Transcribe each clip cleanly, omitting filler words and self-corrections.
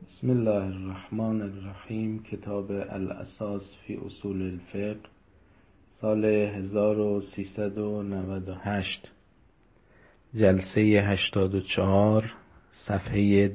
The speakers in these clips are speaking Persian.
بسم الله الرحمن الرحیم. کتاب الاساس فی اصول الفقه، سال 1398، جلسه 84، صفحه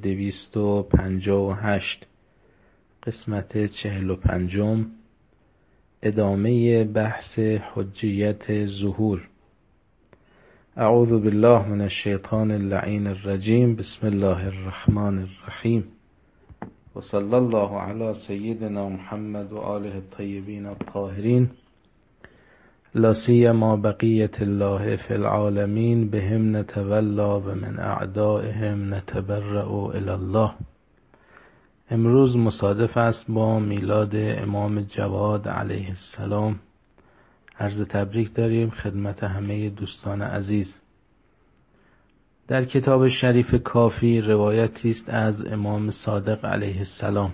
258، قسمت 45، ادامه بحث حجیت ظهور. اعوذ بالله من الشیطان اللعین الرجیم. بسم الله الرحمن الرحیم و صلی الله علی سیدنا محمد و آله الطیبین الطاهرین، لا سیما بقیة الله فی العالمین، بهم نتولی و من اعدائهم نتبرأ الی الله. امروز مصادف است با میلاد امام جواد علیه السلام. عرض تبریک داریم خدمت همه دوستان عزیز. در کتاب شریف کافی روایتی است از امام صادق علیه السلام.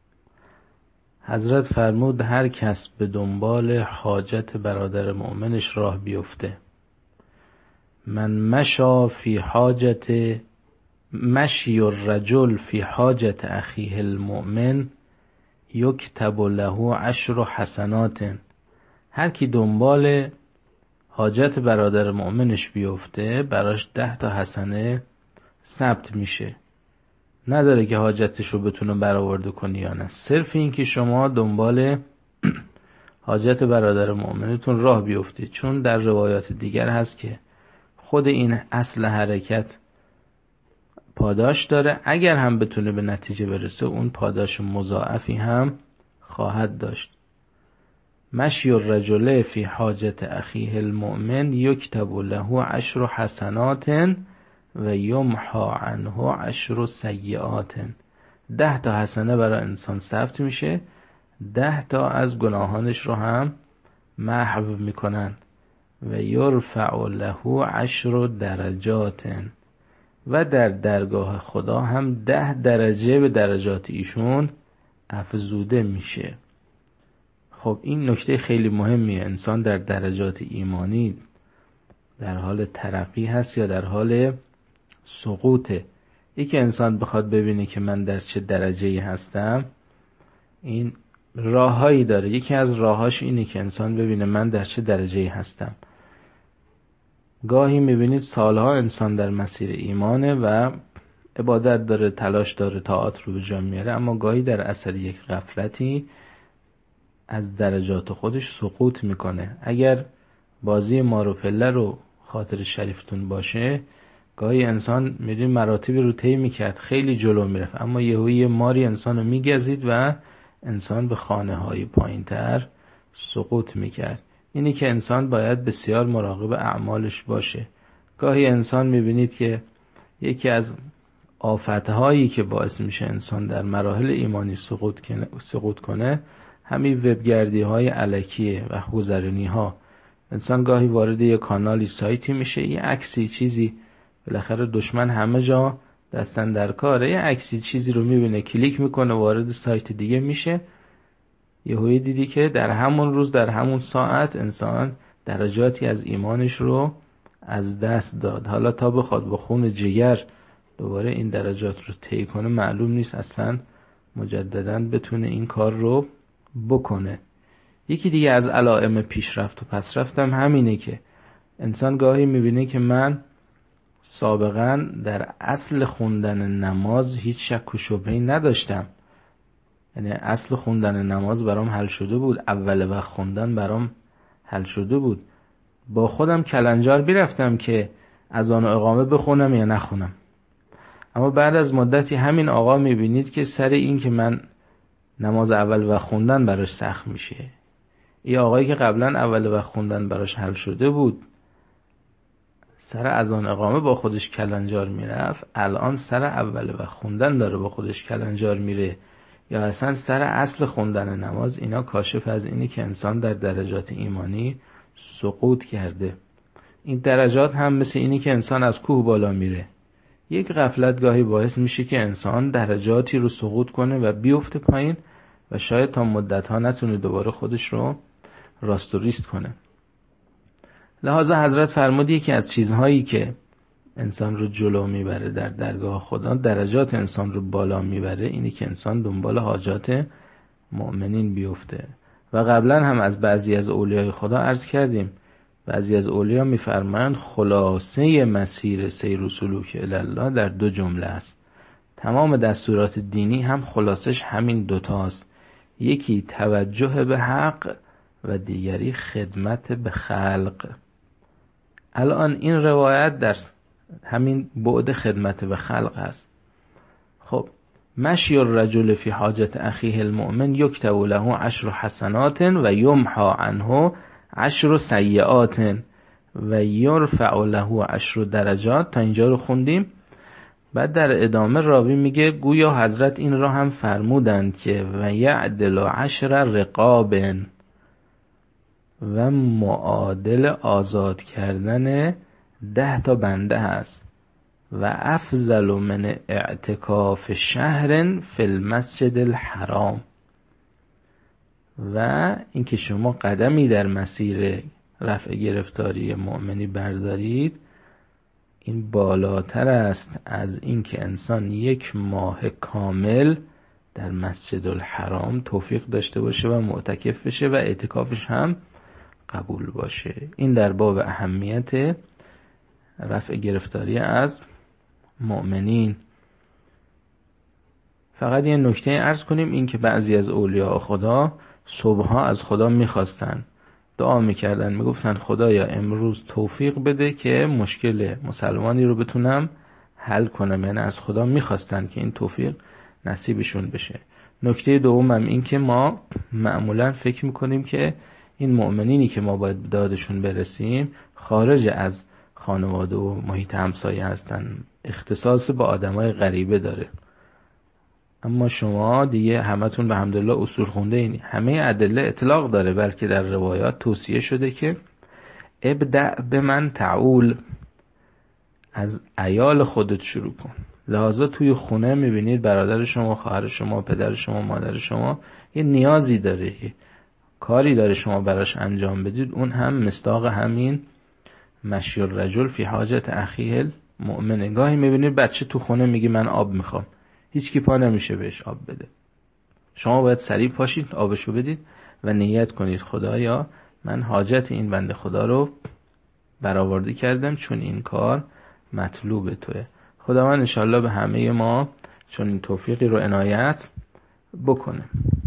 حضرت فرمود هر کس به دنبال حاجت برادر مؤمنش راه بیفته، من مشی الرجل فی حاجت اخیه المؤمن یکتب له 10 حسنات. هر کی دنبال حاجت برادر مؤمنش بیفته براش 10 حسنه ثبت میشه. نداره که حاجتش رو بتونه برآورده کنی یا نه، صرف این که شما دنبال حاجت برادر مؤمنتون راه بیفتید. چون در روایات دیگر هست که خود این اصل حرکت پاداش داره، اگر هم بتونه به نتیجه برسه اون پاداش مضاعفی هم خواهد داشت. مشی الرجل فی حاجت اخیه المؤمن یکتب له 10 حسنات و یمحی عنه 10 سیئات. 10 حسنه برای انسان ثبت میشه، 10 از گناهانش رو هم محو میکنن. و یرفع له 10 درجات، و در درگاه خدا هم 10 درجه به درجات ایشون افزوده میشه. خب این نکته خیلی مهمیه. انسان در درجات ایمانی در حال ترقی هست یا در حال سقوطه. یکی انسان بخواد ببینه که من در چه درجه‌ای هستم، این راههایی داره. یکی از راهاش اینه که انسان ببینه من در چه درجه‌ای هستم. گاهی میبینید سالها انسان در مسیر ایمانه و عبادت داره، تلاش داره، طاعات رو به جا میاره، اما گاهی در اثر یک غفلتی از درجات خودش سقوط میکنه. اگر بازی مار و پله رو خاطر شریفتون باشه، گاهی انسان میدونی مراتبی رو طی میکرد، خیلی جلو میرفت، اما یهویی ماری انسان رو میگزید و انسان به خانه های پایین تر سقوط میکرد. اینی که انسان باید بسیار مراقب اعمالش باشه. گاهی انسان میبینید که یکی از آفتهایی که باعث میشه انسان در مراحل ایمانی سقوط کنه همین وبگردی های الکیه و گذرانی ها. انسان گاهی وارد یک کانالی سایتی میشه، یه عکسی چیزی، بالاخره دشمن همه جا دستن در کاره، یه عکسی چیزی رو میبینه، کلیک میکنه، وارد سایت دیگه میشه. یهویی دیدی که در همون روز در همون ساعت انسان درجاتی از ایمانش رو از دست داد. حالا تا بخواد با خون جگر دوباره این درجات رو طی کنه معلوم نیست اصلا مجددا بتونه این کار رو بکنه. یکی دیگه از علائم پیشرفت و پسرفت هم همینه که انسان گاهی میبینه که من سابقا در اصل خوندن نماز هیچ شک و شبهه‌ای نداشتم. یعنی اصل خوندن نماز برام حل شده بود، اول وقت خوندن برام حل شده بود. با خودم کلنجار بیرفتم که اذان و اقامه بخونم یا نخونم. اما بعد از مدتی همین آقا میبینید که سر این که من نماز اول وقت خوندن براش سخت میشه. این آقایی که قبلا اول وقت خوندن براش حل شده بود، سر اذان اقامه با خودش کلنجار میرفت، الان سر اول وقت خوندن داره با خودش کلنجار میره، یا اصلا سر اصل خوندن نماز. اینا کاشف از اینه که انسان در درجات ایمانی سقوط کرده. این درجات هم مثل اینی که انسان از کوه بالا میره. یک غفلت گاهی باعث میشه که انسان درجاتی رو سقوط کنه و بیفته پایین و شاید تا مدت‌ها نتونه دوباره خودش رو راست و ریست کنه. لحاظا حضرت فرمود یکی از چیزهایی که انسان رو جلو میبره در درگاه خدا، درجات انسان رو بالا میبره، اینی که انسان دنبال حاجات مؤمنین بیفته. و قبلا هم از بعضی از اولیای خدا عرض کردیم، بعضی از اولیا میفرمایند خلاصه مسیر سیر و سلوک الله در 2 جمله است. تمام دستورات دینی هم خلاصش همین دوتاست، یکی توجه به حق و دیگری خدمت به خلق. الان این روایت در همین بعد خدمت به خلق است. خب مشی الرجل فی حاجت اخیه المؤمن یکتب له 10 حسنات و یمحى عنه 10 سیئات و یرفع له 10 درجات. تا اینجا رو خوندیم. بعد در ادامه راوی میگه گویا حضرت این را هم فرمودند که و یعدل 10 رقاب و معادل آزاد کردن 10 تا بنده هست و افضل من اعتکاف شهر فی المسجد الحرام. و اینکه شما قدمی در مسیر رفع گرفتاری مؤمنی بردارید، این بالاتر است از اینکه انسان 1 ماه کامل در مسجد الحرام توفیق داشته باشه و معتکف بشه و اعتکافش هم قبول باشه. این در باب اهمیت رفع گرفتاری از مؤمنین. فقط یه نکته عرض کنیم، این که بعضی از اولیاء خدا صبحها از خدا میخواستن، دعا میکردن، میگفتن خدایا امروز توفیق بده که مشکل مسلمانی رو بتونم حل کنم. یعنی از خدا میخواستن که این توفیق نصیبشون بشه. نکته دومم این که ما معمولا فکر میکنیم که این مؤمنینی که ما باید دادشون برسیم خارج از خانواده و محیط همسایه هستن، اختصاص با آدمای غریبه داره. اما شما دیگه همتون به حمدالله اصول خونده این، همه ادله اطلاق داره، بلکه در روایات توصیه شده که ابدأ به من تعول، از عیال خودت شروع کن. لحاظا توی خونه میبینید برادر شما، خواهر شما، پدر شما، مادر شما یه نیازی داره، یه کاری داره شما براش انجام بدید، اون هم مصداق همین مشی الرجل فی حاجت اخیه المؤمن. گاهی میبینید بچه تو خونه میگه من آب میخوام، هیچ کی پا نمیشه بهش آب بده. شما باید سریع پاشید آبشو بدید و نیت کنید خدایا من حاجت این بنده خدا رو برآورده کردم چون این کار مطلوب توه. خداوند انشالله به همه ما چون این توفیقی رو عنایت بکنه.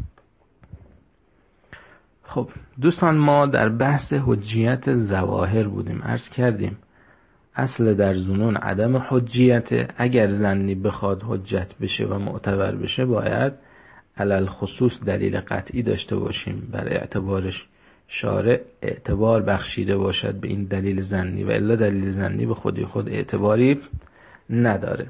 خب دوستان، ما در بحث حجیت ظواهر بودیم. عرض کردیم اصل در ظنون عدم حجیت. اگر ظنی بخواد حجت بشه و معتبر بشه باید علل خصوص دلیل قطعی داشته باشیم، بر اعتبارش شارع اعتبار بخشیده باشد به این دلیل ظنی، و الا دلیل ظنی به خودی خود اعتباری نداره.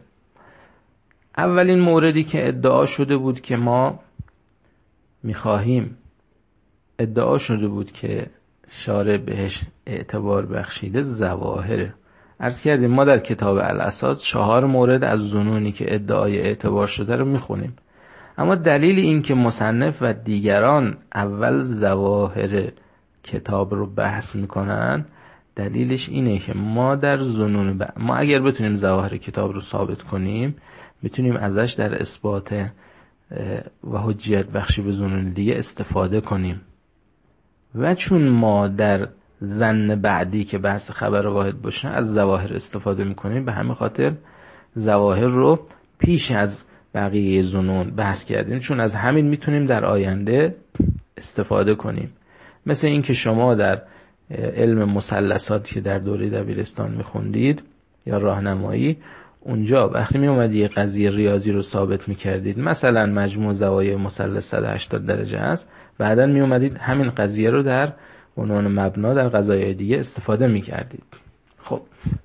اولین موردی که ادعا شده بود که ما میخواهیم، ادعا شده بود که شارع بهش اعتبار بخشیده، ظواهره. عرض کردیم ما در کتاب الاساس 4 مورد از ظنونی که ادعای اعتبار شده رو میخونیم، اما دلیل این که مصنف و دیگران اول ظواهر کتاب رو بحث میکنن، دلیلش اینه که ما در ظنون ما اگر بتونیم ظواهر کتاب رو ثابت کنیم، میتونیم ازش در اثبات و حجیت بخشی به ظنون دیگه استفاده کنیم. و چون ما در ظن بعدی که بحث خبر واحد باشه از ظواهر استفاده میکنیم، به همین خاطر ظواهر رو پیش از بقیه ظنون بحث کردیم، چون از همین میتونیم در آینده استفاده کنیم. مثل این که شما در علم مثلثات که در دوره دبیرستان میخوندید یا راهنمایی، اونجا وقتی میومدی یه قضیه ریاضی رو ثابت میکردید، مثلا مجموع زوایای مثلث 180 درجه است، بعدا میومدید همین قضیه رو در عنوان مبنا در قضایای دیگه استفاده میکردید. خب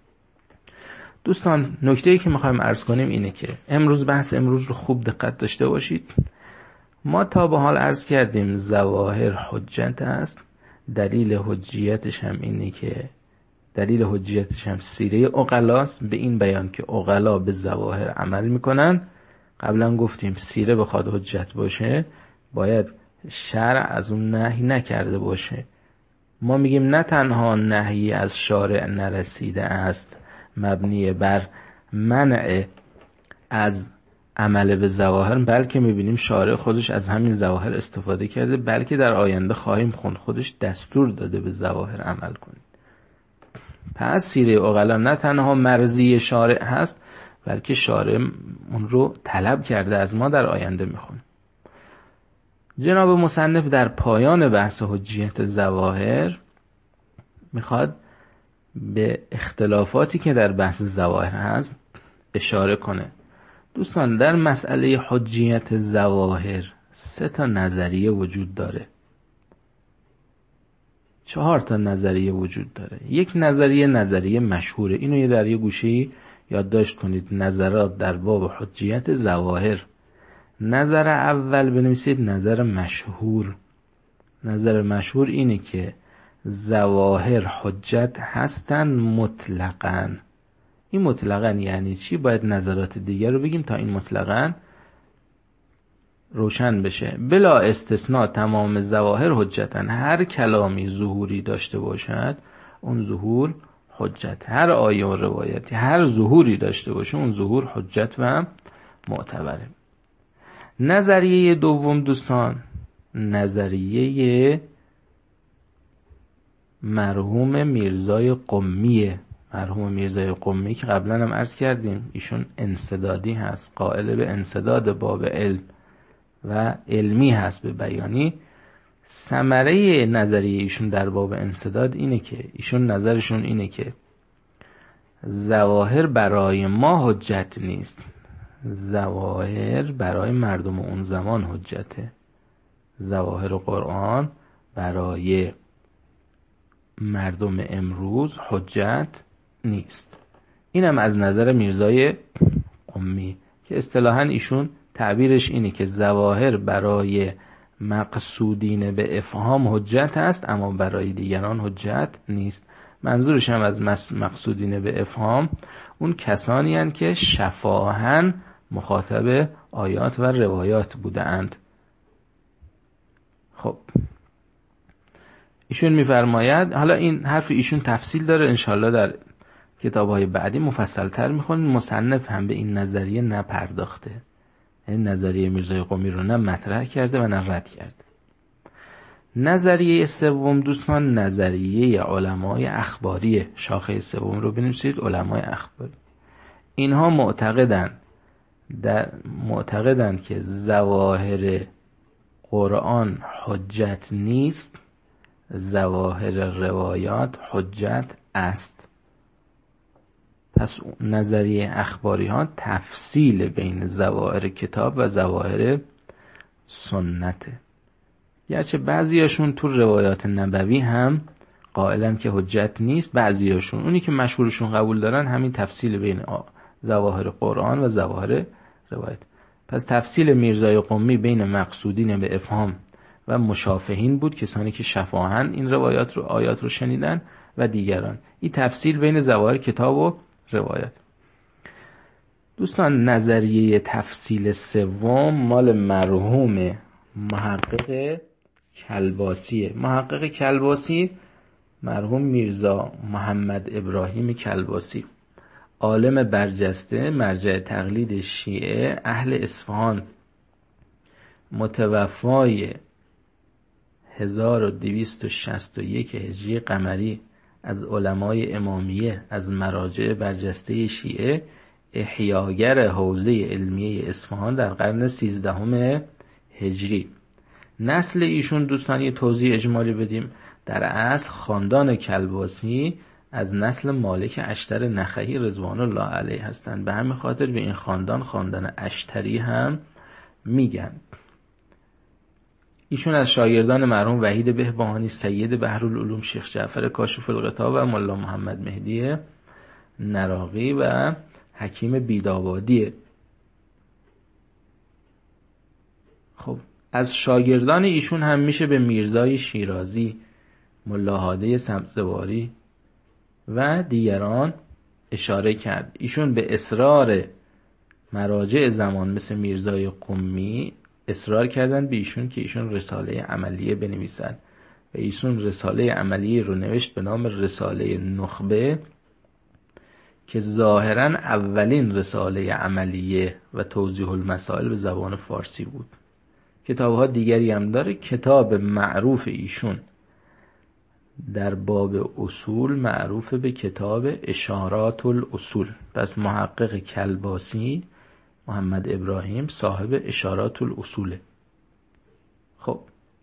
دوستان، نکته‌ای که میخوایم عرض کنیم اینه که بحث امروز رو خوب دقت داشته باشید. ما تا به حال عرض کردیم ظواهر حجت است. دلیل حجیتش هم اینه که دلیل حجیتش هم سیره عقلاست، به این بیان که عقلا به ظواهر عمل میکنن. قبلا گفتیم سیره بخواد حجت باشه باید شرع از اون نهی نکرده باشه. ما میگیم نه تنها نهی از شارع نرسیده است، مبنی بر منع از عمل به ظواهر، بلکه میبینیم شارع خودش از همین ظواهر استفاده کرده، بلکه در آینده خواهیم خوند خودش دستور داده به ظواهر عمل کنید. پس سیره عقلا نه تنها مرضی شارع هست، بلکه شارع اون رو طلب کرده از ما در آینده میخون. جناب مصنف در پایان بحث حجیت ظواهر میخواد به اختلافاتی که در بحث ظواهر هست اشاره کنه. دوستان، در مسئله حجیت ظواهر 3 نظریه وجود داره، 4 نظریه وجود داره. یک نظریه مشهوره، اینو در یه گوشه یادداشت کنید، نظرات در باب حجیت ظواهر. نظر اول بنویسید نظر مشهور. نظر مشهور اینه که ظواهر حجت هستن مطلقاً. این مطلقاً یعنی چی؟ باید نظرات دیگر رو بگیم تا این مطلقاً روشن بشه. بلا استثناء تمام ظواهر حجتن. هر کلامی ظهوری داشته باشد اون ظهور حجت. هر آیه و روایتی هر ظهوری داشته باشه اون ظهور حجت و معتبره. نظریه دوم دوستان، نظریه مرحوم میرزای قمیه. مرحوم میرزای قمی که قبلا هم عرض کردیم ایشون انسدادی هست، قائل به انسداد باب علم و علمی هست به بیانی. ثمره نظریه ایشون در باب انسداد اینه که ایشون نظرشون اینه که ظواهر برای ما حجت نیست، ظواهر برای مردم اون زمان حجته. ظواهر قرآن برای مردم امروز حجت نیست. اینم از نظر میرزای قمی که اصطلاحاً ایشون تعبیرش اینه که ظواهر برای مقصودین به افهام حجت است اما برای دیگران حجت نیست. منظورش هم از مقصودین به افهام اون کسانی هستند که شفاهاً مخاطب آیات و روایات بوده اند. خب ایشون میفرماید، حالا این حرف ایشون تفصیل داره، انشالله در کتاب‌های بعدی مفصل تر میخونیم. مصنف هم به این نظریه نپرداخته، این نظریه میرزای قمی رو نه مطرح کرده و نه رد کرده. نظریه سوم دوستان، نظریه علمای اخباریه. شاخه سوم رو بنویسید، علمای اخباری. اینها معتقدند که ظواهر قرآن حجت نیست، ظواهر روایات حجت است. پس نظریه اخباری ها تفصیل بین ظواهر کتاب و ظواهر سنته. گرچه بعضیاشون تو روایات نبوی هم قائلن که حجت نیست، بعضیاشون اونی که مشهورشون قبول دارن همین تفصیل بین ظواهر قرآن و ظواهر روایت. پس تفصیل میرزای قمی بین مقصودین به افهام و مشافهین بود، کسانی که شفاهاً این روایات رو آیات رو شنیدن، و دیگران. این تفصیل بین ظواهر کتاب و روایت. دوستان، نظریه تفصیل سوم مال مرحوم محقق کلباسیه. محقق کلباسی مرحوم میرزا محمد ابراهیم کلباسی، عالم برجسته، مرجع تقلید شیعه اهل اصفهان، متوفای 1261 هجری قمری، از علمای امامیه، از مراجع برجسته شیعه، احیاگر حوزه علمیه اصفهان در قرن 13 هجری. نسل ایشون دوستان یه توضیح اجمالی بدیم. در اصل خاندان کلباسی از نسل مالک اشتر نخعی رضوان الله علیه هستند، به همین خاطر به این خاندان اشتری هم میگن. ایشون از شاگردان مرحوم وحید بهبهانی، سید بحرالعلوم، شیخ جعفر کاشف الغطا و ملا محمد مهدی نراقی و حکیم بیدابادیه. خب از شاگردان ایشون هم میشه به میرزای شیرازی، ملا هادی سبزواری و دیگران اشاره کرد. ایشون به اصرار مراجع زمان مثل میرزای قمی اصرار کردن به ایشون که ایشون رساله عملیه بنویسند و ایشون رساله عملیه رو نوشت به نام رساله نخبه، که ظاهراً اولین رساله عملیه و توضیح المسائل به زبان فارسی بود. کتاب‌ها دیگری هم داره. کتاب معروف ایشون در باب اصول معروف به کتاب اشارات الاصول. پس محقق کلباسی محمد ابراهیم صاحب اشارات الاصوله. خب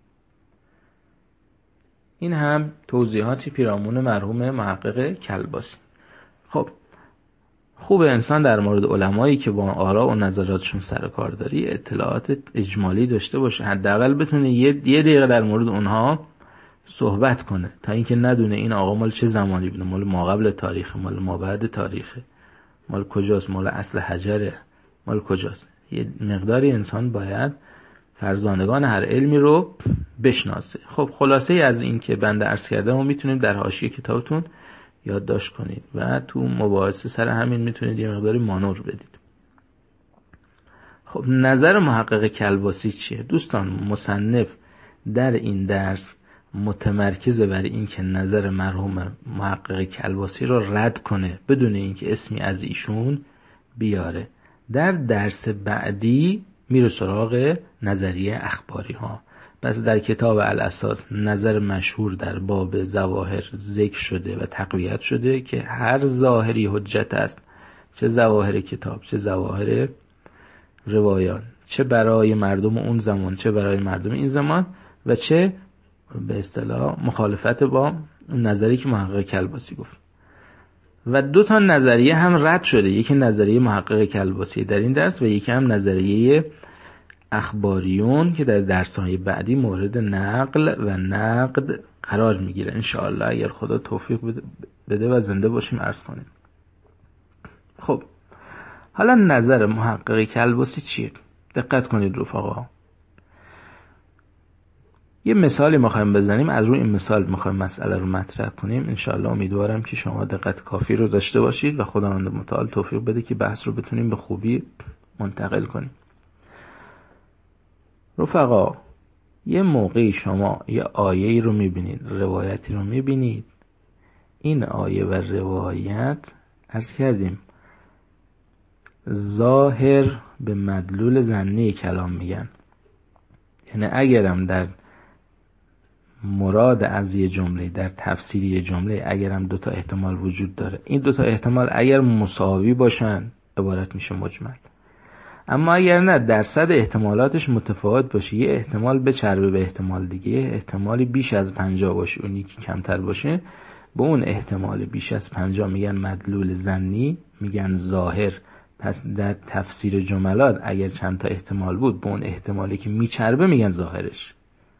این هم توضیحاتی پیرامون مرحوم محقق کلباسی. خب خوب انسان در مورد علمایی که با آراء و نظراتشون سر کار داری اطلاعات اجمالی داشته باشه، حداقل بتونه یه دقیقه در مورد اونها صحبت کنه، تا اینکه ندونه این آقا مال چه زمانی بوده، مال ما قبل تاریخ، مال ما بعد تاریخ، مال کجاست، مال اصل حجره، مال کجاست. یه مقداری انسان باید فرزانگان هر علمی رو بشناسه. خب خلاصه از این که بنده عرض کردم و میتونیم در حاشیه کتابتون یادداشت کنید و تو مباحثه سر همین میتونید یه مقداری مانور بدید. خب نظر محقق کلباسی چیه؟ دوستان مصنف در این درس متمرکز بر این که نظر مرحوم محقق کلباسی رو رد کنه بدون اینکه اسمی از ایشون بیاره. در درس بعدی میره سراغ نظریه اخباری ها. پس در کتاب الاساس نظر مشهور در باب ظواهر ذکر شده و تقویت شده که هر ظاهری حجت است، چه ظواهر کتاب، چه ظواهر روایات، چه برای مردم اون زمان، چه برای مردم این زمان، و چه به اصطلاح مخالفت با اون نظری که محقق کلباسی گفت. و دو تا نظریه هم رد شده، یکی نظریه محقق کلباسی در این درس و یکی هم نظریه اخباریون که در درس‌های بعدی مورد نقل و نقد قرار میگیره انشاءالله اگر خدا توفیق بده و زنده باشیم عرض کنیم. خب حالا نظر محقق کلباسی چیه؟ دقت کنید رفقا. یه مثالی میخوایم بزنیم، از روی این مثال میخوایم مسئله رو مطرح کنیم. انشاءالله امیدوارم که شما دقت کافی رو داشته باشید و خداوند متعال توفیق بده که بحث رو بتونیم به خوبی منتقل کنیم. رفقا یه موقعی شما یه آیه‌ای رو میبینید، روایتی رو میبینید، این آیه و روایت عرض کردیم ظاهر به مدلول ظنی کلام میگن. یعنی اگرم در مراد از یه جمله، در تفسیر یه جمله اگرم دوتا احتمال وجود داره، این دوتا احتمال اگر مساوی باشن عبارت میشه مجمل. اما اگر نه درصد احتمالاتش متفاوت باشه، یه احتمال بچربه به احتمال دیگه، احتمالی بیش از 50 باشه اون یکی کمتر باشه، به اون احتمال بیش از 50 میگن مدلول ظنی، میگن ظاهر. پس در تفسیر جملات اگر چند تا احتمال بود، به اون احتمالی که میچربه میگن ظاهرش.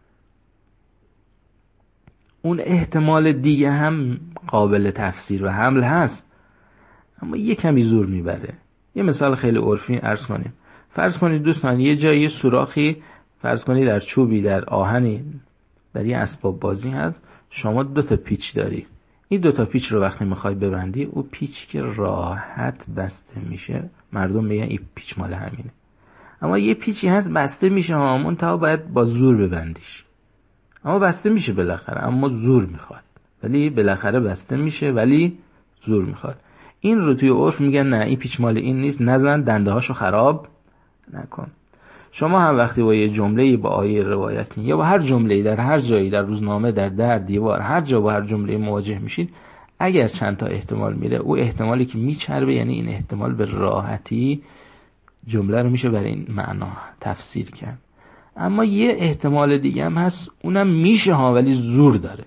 اون احتمال دیگه هم قابل تفسیر و حمل هست اما یه کمی زور میبره. یه مثال خیلی عرفی عرض کنیم. فرض کنید دوستان یه جایی سوراخی، فرض کنید در چوبی، در آهنی، در یه اسباب بازی هست، شما 2 تا پیچ داری. این 2 تا پیچ رو وقتی میخوای ببندی، او پیچ که راحت بسته میشه مردم میگن این پیچ مال همینه. اما یه پیچی هست بسته میشه همون تا باید با زور ببندیش، اما بسته میشه بالاخره، اما زور میخواد، ولی بالاخره بسته میشه ولی زور میخواد. این رو توی عرف میگن نه این پیچ مال این نیست، نزن دنده هاشو خراب نکن. شما هم وقتی با یه جمله، با آیه روایتی یا با هر جمله در هر جایی، در روزنامه، در دیوار، هر جا با هر جمله مواجه میشید، اگر چند تا احتمال میره، او احتمالی که میچربه، یعنی این احتمال به راحتی جمله رو میشه برای این معنا تفسیر کرد. اما یه احتمال دیگه هم هست، اونم میشه ها ولی زور داره،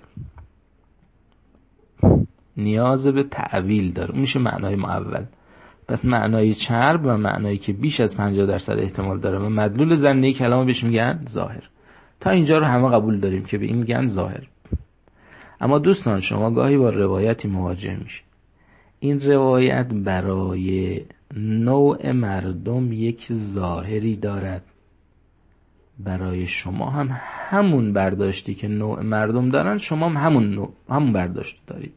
نیاز به تعویل داره، اون میشه معنای معول. پس معنای چرب و معنایی که بیش از 50% احتمال داره و مدلول ظنی کلام بهش میگن ظاهر. تا اینجا رو همه قبول داریم که به این میگن ظاهر. اما دوستان شما گاهی با روایتی مواجه میشه، این روایت برای نوع مردم یک ظاهری دارد، برای شما هم همون برداشتی که نوع مردم دارن شما هم همون برداشت دارید.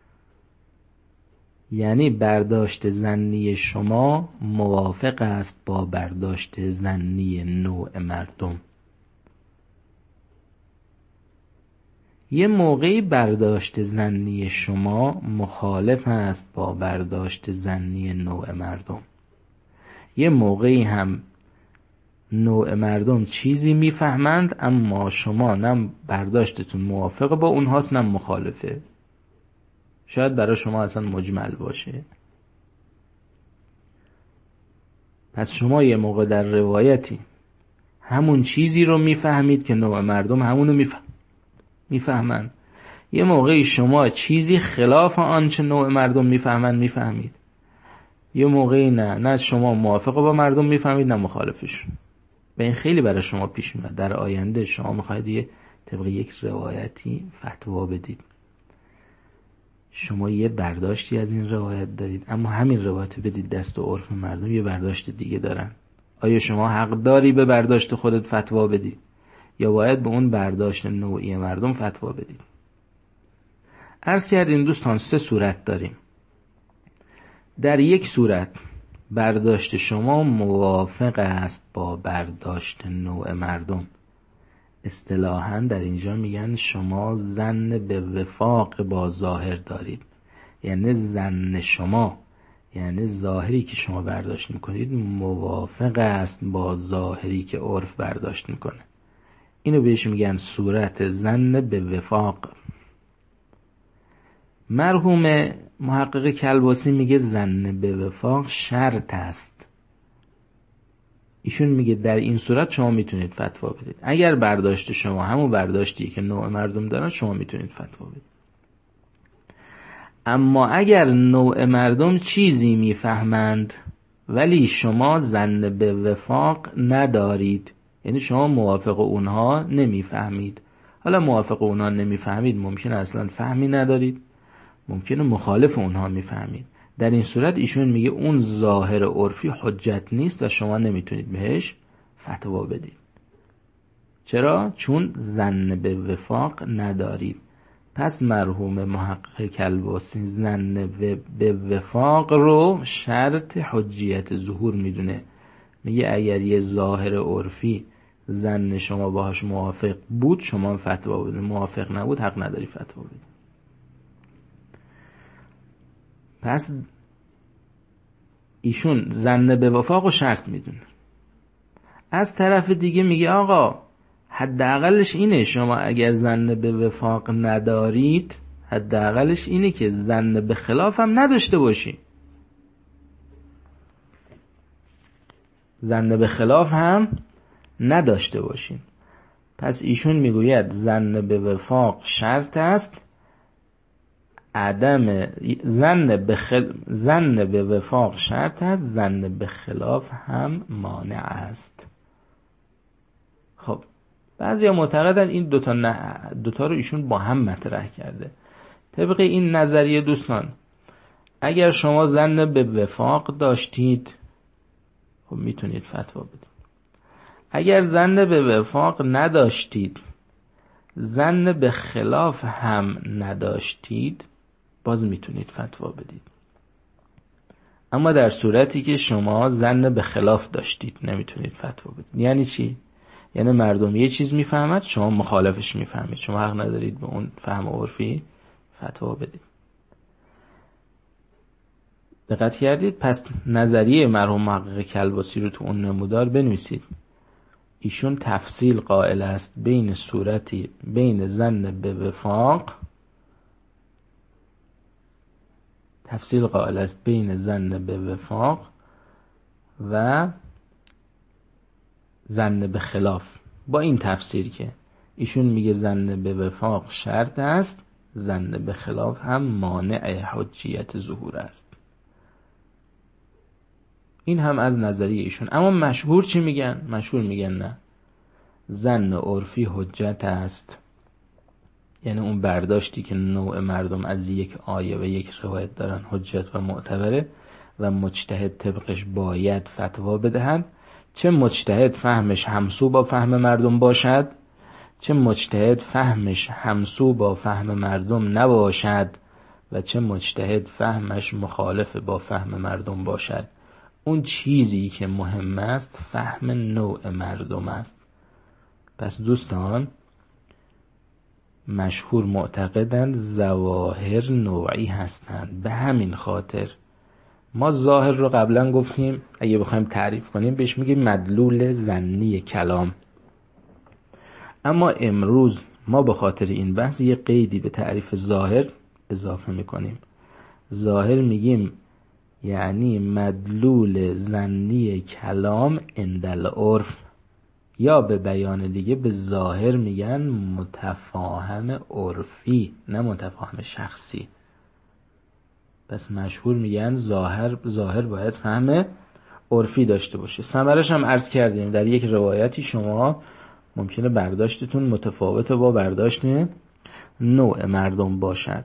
یعنی برداشت ظنی شما موافق است با برداشت ظنی نوع مردم. یه موقعی برداشت ظنی شما مخالف است با برداشت ظنی نوع مردم. یه موقعی هم نوع مردم چیزی میفهمند اما شما نه برداشتتون موافقه با اونهاست نه مخالفه. شاید برای شما اصلا مجمل باشه. پس شما یه موقع در روایتی همون چیزی رو میفهمید که نوع مردم همونو میفهمند. یه موقعی شما چیزی خلاف آنچه نوع مردم میفهمید. یه موقعی نه شما موافق با مردم میفهمید نه مخالفشون. و این خیلی برای شما پیش میاد. در آینده شما میخواید یه طبق یک روایتی فتوا بدید، شما یه برداشتی از این روایت دارید اما همین روایت بدید دست و عرف مردم یه برداشت دیگه دارن. آیا شما حق داری به برداشت خودت فتوا بدی یا باید به اون برداشت نوعی مردم فتوا بدید؟ عرض کردیم دوستان 3 صورت داریم. در یک صورت برداشت شما موافق است با برداشت نوع مردم. اصطلاحاً در اینجا میگن شما ظن به وفاق با ظاهر دارید. یعنی ظن شما، یعنی ظاهری که شما برداشت میکنید موافق است با ظاهری که عرف برداشت میکنه. اینو بهش میگن صورت ظن به وفاق. مرحوم محقق کلباسی میگه ظن به وفاق شرط است. ایشون میگه در این صورت شما میتونید فتوا بدید. اگر برداشت شما همون برداشتی که نوع مردم دارن شما میتونید فتوا بدید. اما اگر نوع مردم چیزی میفهمند ولی شما ظن به وفاق ندارید، یعنی شما موافق اونها نمیفهمید. حالا موافق اونها نمیفهمید ممکنه اصلا فهمی ندارید، ممکنه مخالف اونها میفهمید. در این صورت ایشون میگه اون ظاهر عرفی حجت نیست و شما نمیتونید بهش فتوا بدید. چرا؟ چون ظن به وفاق ندارید. پس مرحوم محقق کلباسی ظن به وفاق رو شرط حجیت ظهور میدونه. میگه اگر یه ظاهر عرفی ظن شما باهاش موافق بود شما فتوا بدید، موافق نبود حق نداری فتوا بدید. پس ایشون ظن به وفاق و شرط میدونه. از طرف دیگه میگه آقا حداقلش اینه شما اگر ظن به وفاق ندارید حداقلش اینه که ظن به خلاف هم نداشته باشی. ظن به خلاف هم نداشته باشین. پس ایشون میگوید ظن به وفاق شرط است، عدم ظن به وفاق شرط است، ظن به خلاف هم مانع است. خب بعضیا معتقدن این دوتا رو ایشون با هم مطرح کرده. طبق این نظریه دوستان اگر شما ظن به وفاق داشتید خب میتونید فتوا بدید. اگر ظن به وفاق نداشتید، ظن به خلاف هم نداشتید، باز میتونید فتوا بدید. اما در صورتی که شما ظن به خلاف داشتید نمیتونید فتوا بدید. یعنی چی؟ یعنی مردم یه چیز میفهمد شما مخالفش میفهمید، شما حق ندارید به اون فهم عرفی فتوا بدید. دقت کردید؟ پس نظریه مرحوم محقق کلباسی رو تو اون نمودار بنویسید. ایشون تفصیل قائل است بین صورتی بین ظن به وفاق، تفصیل قائل است بین ظن به وفاق و ظن به خلاف. با این تفسیر که ایشون میگه ظن به وفاق شرط است، ظن به خلاف هم مانع حجیت ظهور است. این هم از نظریه ایشون. اما مشهور چی میگن؟ مشهور میگن نه، ظن عرفی حجت است. یعنی اون برداشتی که نوع مردم از یک آیه و یک روایت دارن حجت و معتبره و مجتهد طبقش باید فتوا بدهد. چه مجتهد فهمش همسو با فهم مردم باشد، چه مجتهد فهمش همسو با فهم مردم نباشد و چه مجتهد فهمش مخالف با فهم مردم باشد. اون چیزی که مهم است فهم نوع مردم است. پس دوستان مشهور معتقدند ظواهر نوعی هستند. به همین خاطر ما ظاهر رو قبلا گفتیم اگه بخوایم تعریف کنیم بهش میگیم مدلول ظنی کلام. اما امروز ما به خاطر این بحث یه قیدی به تعریف ظاهر اضافه میکنیم. ظاهر میگیم یعنی مدلول ظنی کلام عند عرف، یا به بیان دیگه به ظاهر میگن متفاهم عرفی نه متفاهم شخصی. پس مشهور میگن ظاهر باید فهم عرفی داشته باشه. ثمرش هم عرض کردیم در یک روایتی شما ممکنه برداشتتون متفاوت با برداشت نوع مردم باشد.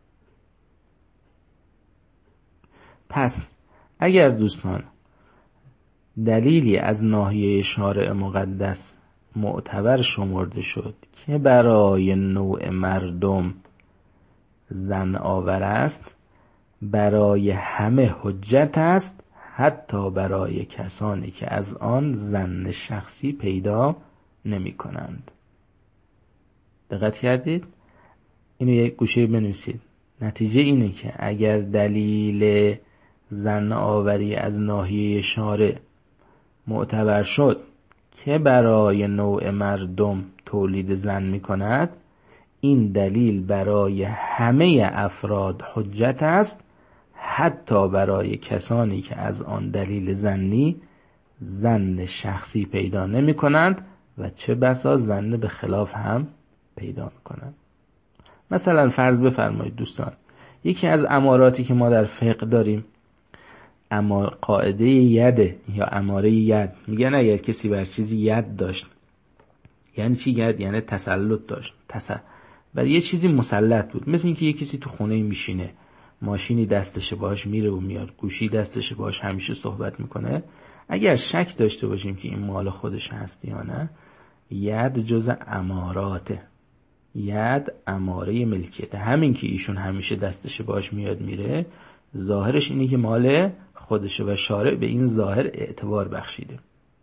پس اگر دوستان دلیلی از ناحیه شارع مقدس معتبر شمرده شد که برای نوع مردم ظن آور است، برای همه حجت است، حتی برای کسانی که از آن ظن شخصی پیدا نمی کنند. دقت کردید؟ اینو یک گوشه بنویسید. نتیجه اینه که اگر دلیل ظن آوری از ناحیه شارع معتبر شد که برای نوع مردم تولید ظن می کند، این دلیل برای همه افراد حجت است، حتی برای کسانی که از آن دلیل ظنی ظن شخصی پیدا نمی کنند و چه بسا ظن به خلاف هم پیدا می کنند. مثلا فرض بفرمایید دوستان، یکی از اماراتی که ما در فقه داریم قاعده ید یا اماره ید. میگن اگر کسی بر چیزی ید داشت، یعنی چی ید؟ یعنی تسلط داشت، بر یه چیزی مسلط بود. مثل اینکه یه کسی تو خونه میشینه، ماشینی دستشه باهاش میره و میاد، گوشی دستشه باهاش همیشه صحبت میکنه. اگر شک داشته باشیم که این مال خودش هست یا نه، ید جز اماراته، ید اماره ملکیته. همین که ایشون همیشه دستشه باهاش میاد میره، ظاهرش اینه که مال خودشه و شارع به این ظاهر اعتبار بخشیده.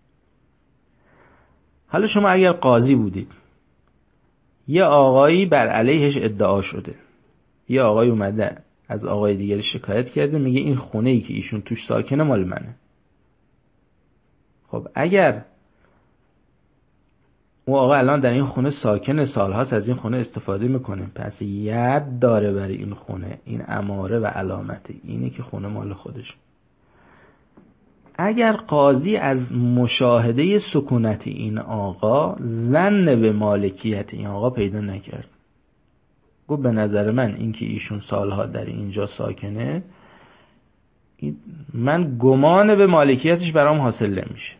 حالا شما اگر قاضی بودید، یه آقایی بر علیهش ادعا شده، یه آقای اومده از آقای دیگری شکایت کرده، میگه این خونه‌ای که ایشون توش ساکنه مال منه. خب اگر اون آقا الان در این خونه ساکنه، سالهاست از این خونه استفاده میکنه، پس ید داره برای این خونه، این اماره و علامت اینه که خونه مال خودش. اگر قاضی از مشاهده سکونت این آقا ظن به مالکیت این آقا پیدا نکرد، گفت به نظر من این که ایشون سالها در اینجا ساکنه، من گمان به مالکیتش برام حاصل نمیشه،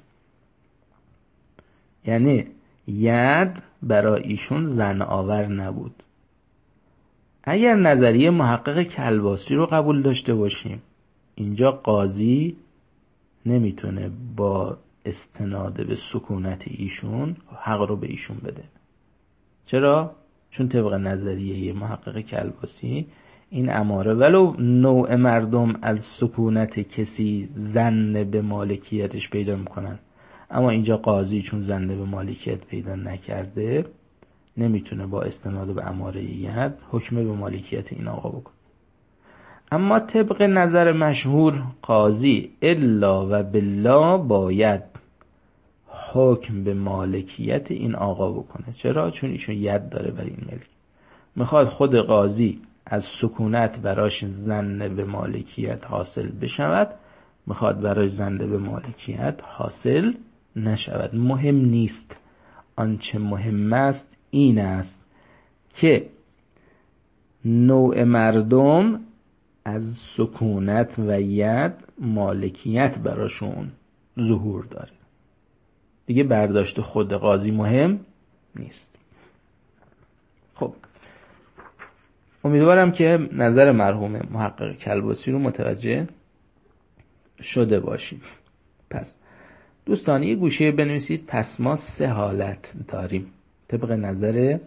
یعنی ید برای ایشون ظن آور نبود. اگر نظریه محقق کلباسی رو قبول داشته باشیم، اینجا قاضی نمیتونه با استناد به سکونت ایشون حق رو به ایشون بده. چرا؟ چون طبق نظریه محقق کلباسی این اماره ولو نوع مردم از سکونت کسی ظن به مالکیتش پیدا میکنن، اما اینجا قاضی چون ظن به مالکیت پیدا نکرده نمیتونه با استناد به اماره ید حکم به مالکیت این آقا بکنه. اما طبق نظر مشهور قاضی الا و بالله باید حکم به مالکیت این آقا بکنه. چرا؟ چون ایشون ید داره بر این ملک. میخواد خود قاضی از سکونت براش ظن به مالکیت حاصل بشود، میخواد براش ظن به مالکیت حاصل نشود. مهم نیست. آنچه مهم است این است که نوع مردم از سکونت و ید مالکیت براشون ظهور داره. دیگه برداشت خود قاضی مهم نیست. خب امیدوارم که نظر مرحوم محقق کلباسی رو متوجه شده باشید. پس دوستان یه گوشه بنویسید. پس ما 3 حالت داریم طبق نظر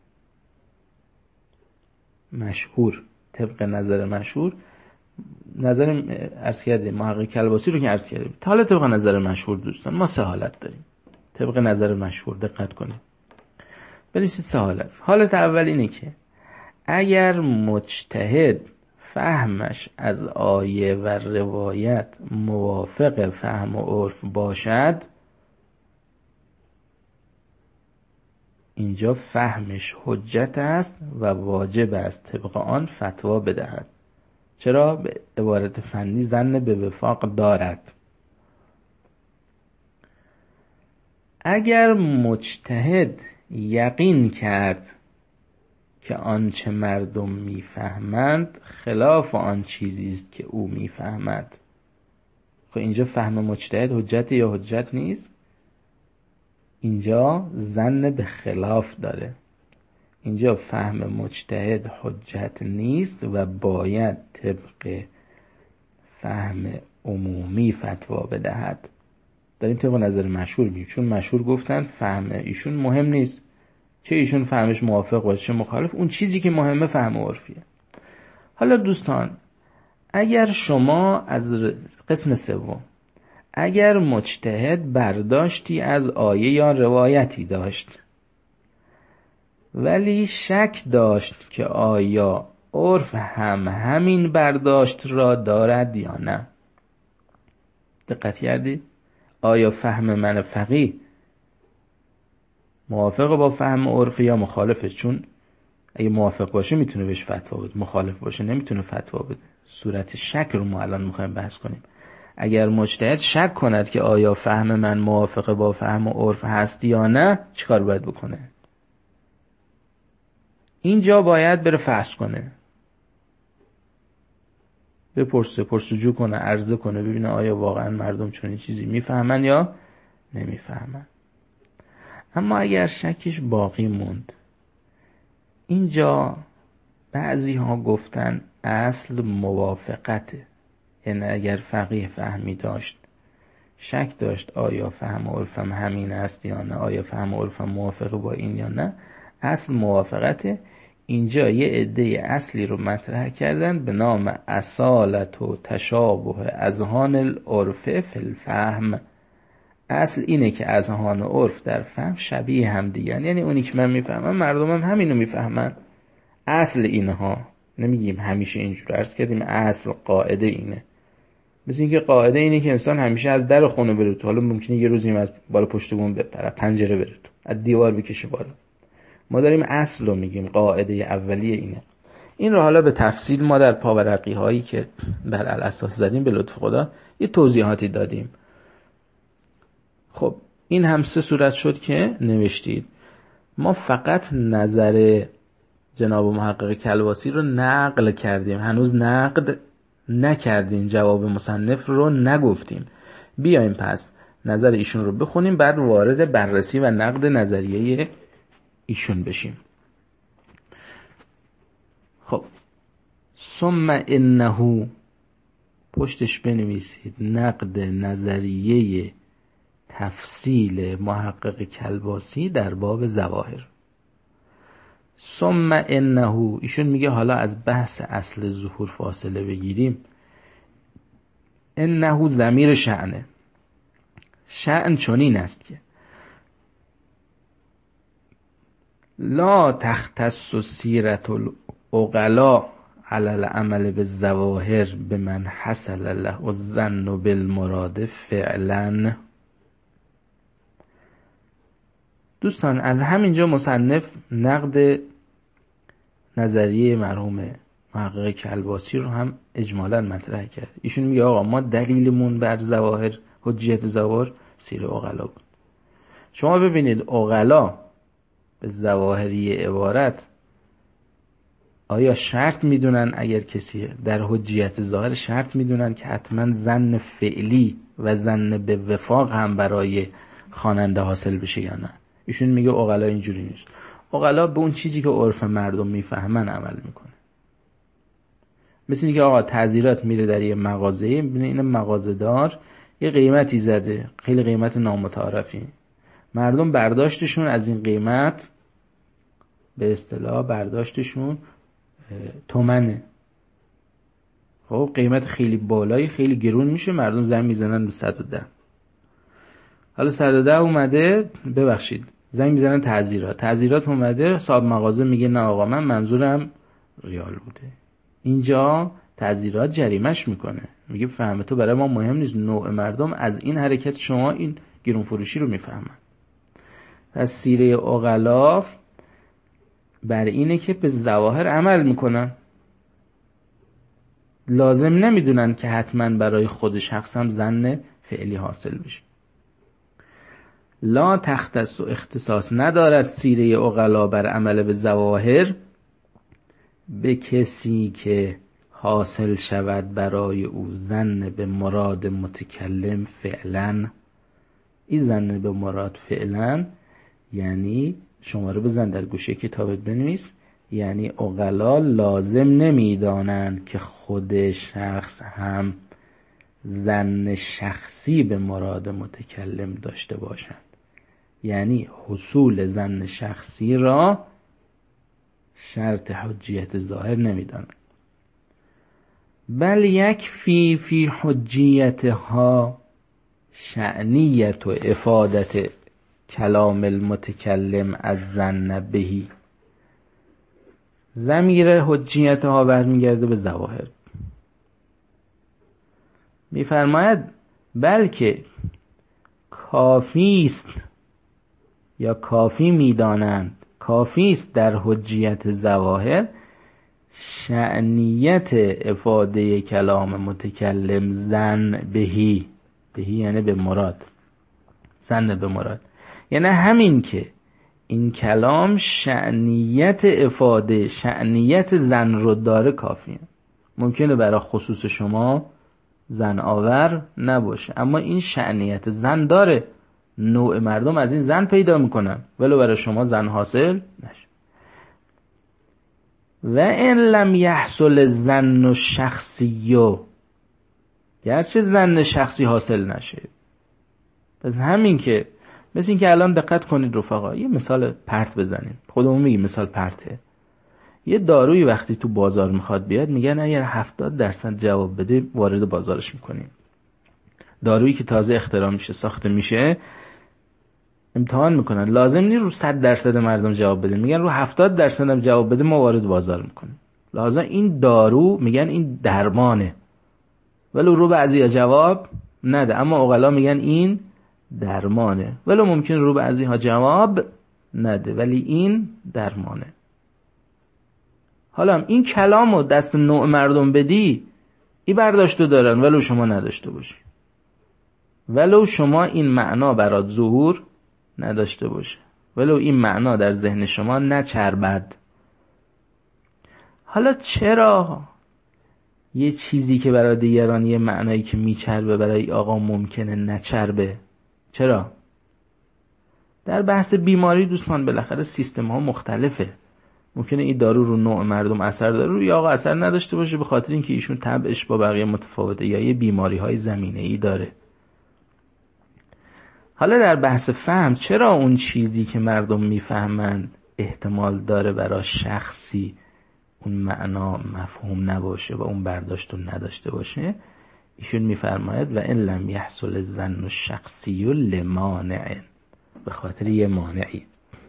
مشهور. نظر عرض کردیم محقق کلباسی رو که عرض کردیم. حالا طبق نظر مشهور دوستان ما 3 حالت داریم. طبق نظر مشهور دقت کنید. بنویسید 3 حالت. حالت اول اینه که اگر مجتهد فهمش از آیه و روایت موافق فهم و عرف باشد، اینجا فهمش حجت است و واجب است طبق آن فتوا بدهد. چرا؟ به عبارت فنی ظن به وفاق دارد. اگر مجتهد یقین کرد که آنچه مردم میفهمند خلاف آن چیزی است که او میفهمد، خب اینجا فهم مجتهد حجت یا حجت نیست؟ اینجا ظن به خلاف داره. اینجا فهم مجتهد حجت نیست و باید طبق فهم عمومی فتوا بدهد. داریم طبق نظر مشهور میگیم، چون مشهور گفتن فهم ایشون مهم نیست، چه ایشون فهمش موافق باشه چه مخالف، اون چیزی که مهمه فهم عرفیه. حالا دوستان، اگر شما از قسم سوم، اگر مجتهد برداشتی از آیه یا روایتی داشت ولی شک داشت که آیا عرف هم همین برداشت را دارد یا نه. دقت کردید؟ آیا فهم من فقیه موافق با فهم عرفی یا مخالفه؟ چون اگه موافق باشه میتونه بهش فتوا بده، مخالف باشه نمیتونه فتوا بده. صورت شک رو ما الان میخوایم بحث کنیم. اگر مجتهد شک کند که آیا فهم من موافق با فهم عرف هست یا نه، چیکار باید بکنه؟ اینجا باید بره فحص کنه، بپرسه، پرسجو کنه، عرضه کنه، ببینه آیا واقعا مردم چنین چیزی میفهمن یا نمیفهمن. اما اگر شکش باقی موند، اینجا بعضی ها گفتن اصل موافقته. یعنی اگر فقیه فهمی داشت، شک داشت آیا فهم عرفم همین است یا نه، آیا فهم عرفم موافق با این یا نه، اصل موافقته. اینجا یه عده اصلی رو مطرح کردن به نام اصالت و تشابه اذهان العرف فی الفهم. اصل اینه که اذهان و عرف در فهم شبیه هم دیگن، یعنی اونی که من میفهمم مردمم همینو میفهمن. اصل اینها، نمیگیم همیشه اینجور، عرض کردیم اصل قاعده اینه. مثل اینکه قاعده اینه که انسان همیشه از در خونه بره تو، حالا ممکنه یه روزی از بالا پشت بوم بپره، پنجره بره تو، از دیوار بکشه بالا. ما داریم اصل رو میگیم، قاعده اولیه اینه. این رو حالا به تفصیل ما در پاورقی هایی که بر الاساس زدیم به لطف خدا یه توضیحاتی دادیم. خب این هم 3 صورت شد که نوشتید. ما فقط نظر جناب محقق کلباسی رو نقل کردیم، هنوز نقد نکردیم، جواب مصنف رو نگفتیم. بیایم پس نظر ایشون رو بخونیم، بعد وارد بررسی و نقد نظریه ایشون بشیم. خب ثم انه، پشتش بنویسید نقد نظریه تفصیل محقق کلباسی در باب ظواهر. ثم انه، ایشون میگه حالا از بحث اصل ظهور فاصله بگیریم. انه ضمیر شأنه. شأن چنین است که لا تختص سیرت العقلاء علی العمل بالظواهر بمن حصل له الظن بالمراد فعلا. دوستان از همینجا مصنف نقد نظریه مرحوم محقق کلباسی رو هم اجمالا مطرح کرد. ایشون میگه آقا ما دلیلمون بر ظواهر، حجیت ظواهر، سیر عقلا بود. شما ببینید عقلا به ظواهری عبارت آیا شرط میدونن، اگر کسی در حجیت ظاهر شرط میدونن که حتما ظن فعلی و ظن به وفاق هم برای خواننده حاصل بشه یا نه؟ ایشون میگه عقلا اینجوری نیست. عقلا به اون چیزی که عرف مردم میفهمن عمل میکنه. مثل اینکه آقا تعزیرات میره در یه مغازه، میبینه این مغازه‌دار یه قیمتی زده، خیلی قیمت نامتعارفی، مردم برداشتشون از این قیمت به اصطلاح برداشتشون تومنه. خب قیمت خیلی بالایی، خیلی گرون میشه، مردم زن میزنن به 110. حالا 110 اومده، ببخشید زنگ میزنن تعزیرات اومده، صاحب مغازه میگه نه آقا من منظورم ریال بوده. اینجا تعزیرات جریمش میکنه، میگه فهم تو برای ما مهم نیست، نوع مردم از این حرکت شما این گرون فروشی رو میفهمن. پس سیره عقلا بر اینه که به ظواهر عمل میکنن، لازم نمیدونن که حتما برای خود شخص هم ظن فعلی حاصل بشه. لا تختص و اختصاص ندارد سیره عقلا بر عمل به ظواهر به کسی که حاصل شود برای او ظن به مراد متکلم فعلا. این ظن به مراد فعلا یعنی شما رو بزن در گوشه کتابت بنویس، یعنی عقلا لازم نمیدانند که خود شخص هم ظن شخصی به مراد متکلم داشته باشند، یعنی حصول ظن شخصی را شرط حجیت ظاهر نمیدانند. بل یکفی فی حجیتها شأنیت و افادت کلام المتکلم از ظن بهی. ضمیر حجیتها برمیگرده به ظواهر. میفرماید بلکه کافی است یا کافی میدانند، کافی است در حجیت ظواهر شأنیت افاده کلام متکلم ظن بهی. بهی یعنی به مراد، ظن به مراد یعنی همین که این کلام شأنیت افاده، شأنیت ظن رو داره کافیه. ممکنه برای خصوص شما ظن آور نباشه، اما این شأنیت ظن داره، نوع مردم از این ظن پیدا میکنن ولو برای شما ظن حاصل نشه. و ان لم یحصل الظن الشخصی، گرچه ظن شخصی حاصل نشه. پس همین که مثل این که الان دقت کنید رفقا، یه مثال پرت بزنیم، خودمون میگیم مثال پرته. یه دارویی وقتی تو بازار میخواد بیاد میگن اگر 70% جواب بده وارد بازارش میکنیم. دارویی که تازه اختراع میشه، ساخته میشه، امتحان میکنن، لازم نیست رو 100% مردم جواب بده، میگن رو 70% هم جواب بده ما وارد بازار میکنیم. لازم این دارو میگن این درمانه، ولو رو بعضی جواب نده، اما عقلا میگن این درمانه، ولو ممکن رو بعضی ها جواب نده ولی این درمانه. حالا این کلامو دست نوع مردم بدی، این برداشتو دارن ولو شما نداشته باشی، ولو شما این معنا برات ظهور نداشته باشه، ولو این معنا در ذهن شما نچربد. حالا چرا یه چیزی که برای دیگران یه معنایی که میچربه برای آقا ممکنه نچربه؟ چرا؟ در بحث بیماری دوستان بالاخره سیستم ها مختلفه. ممکنه این دارو رو نوع مردم اثر داره، روی آقا اثر نداشته باشه به خاطر اینکه ایشون طبعش با بقیه متفاوته یا یه بیماری های زمینه‌ای داره. حالا در بحث فهم چرا اون چیزی که مردم میفهمند احتمال داره برای شخصی اون معنا مفهوم نباشه و اون برداشت رو نداشته باشه؟ ایشون میفرماید و ان لم یحصل الظن الشخصی لمانع، به خاطر یه مانعی.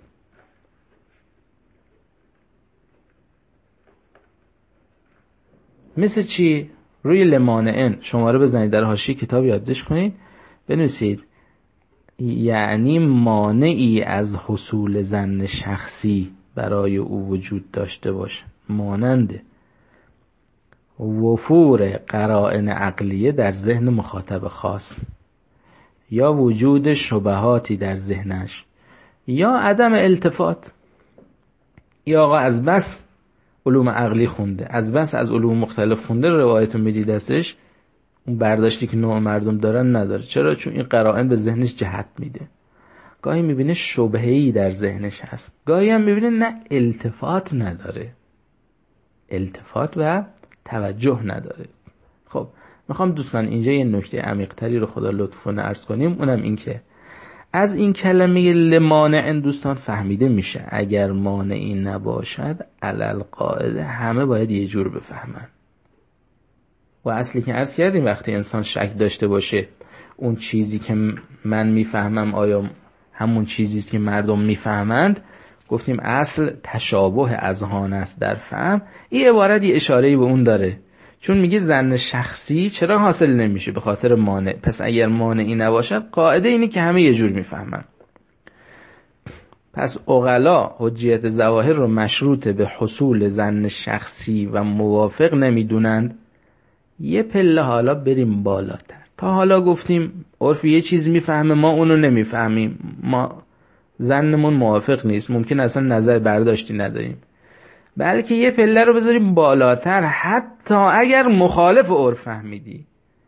مثل چی؟ روی لمانعن شماره بزنید، در حاشیه کتاب یادداشت کنید، بنویسید یعنی مانعی از حصول ظن شخصی برای او وجود داشته باشه، مانند وفور قرائن عقلیه در ذهن مخاطب خاص، یا وجود شبهاتی در ذهنش، یا عدم التفات. یا آقا از بس علوم عقلی خونده، از بس از علوم مختلف خونده، روایتو میدی دستش، اون برداشتی که نوع مردم دارن نداره. چرا؟ چون این قرائن به ذهنش جهت میده. گاهی میبینه شبهه‌ای در ذهنش هست، گاهی هم میبینه نه التفات نداره، التفات و توجه نداره. خب میخوام دوستان اینجا یه نکته عمیق‌تری رو خدا لطف کنه عرض کنیم، اونم این که از این کلمه لمانع دوستان فهمیده میشه اگر مانعی نباشد علل قاعده همه باید یه جور بفهمن. و اصلی که عرض کردیم وقتی انسان شک داشته باشه اون چیزی که من میفهمم آیا همون چیزیست که مردم میفهمند، گفتیم اصل تشابه اذهان است در فهم. این عبارت یه اشاره‌ای به اون داره، چون میگه ظن شخصی چرا حاصل نمیشه؟ به خاطر مانع. پس اگر مانعی نباشد قاعده اینه که همه یه جور میفهمن. پس عقلا حجیت ظواهر رو مشروط به حصول ظن شخصی و موافق نمیدونند. یه پله حالا بریم بالاتر. تا حالا گفتیم عرف یه چیز میفهمه، ما اونو نمیفهمیم، ما ظنمون موافق نیست، ممکن اصلا نظر برداشتی نداریم. بلکه یه پله رو بذاریم بالاتر، حتی اگر مخالف عرف فهمیدی،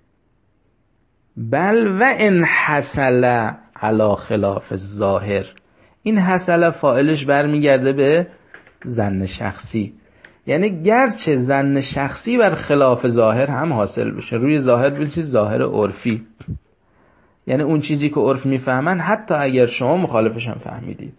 بل و ان حصل علی خلاف الظاهر. این حصل فاعلش برمیگرده به ظن شخصی، یعنی گرچه ظن شخصی بر خلاف ظاهر هم حاصل بشه، روی ظاهر بشه ظاهر عرفی، یعنی اون چیزی که عرف میفهمن حتی اگر شما مخالفش هم فهمیدید.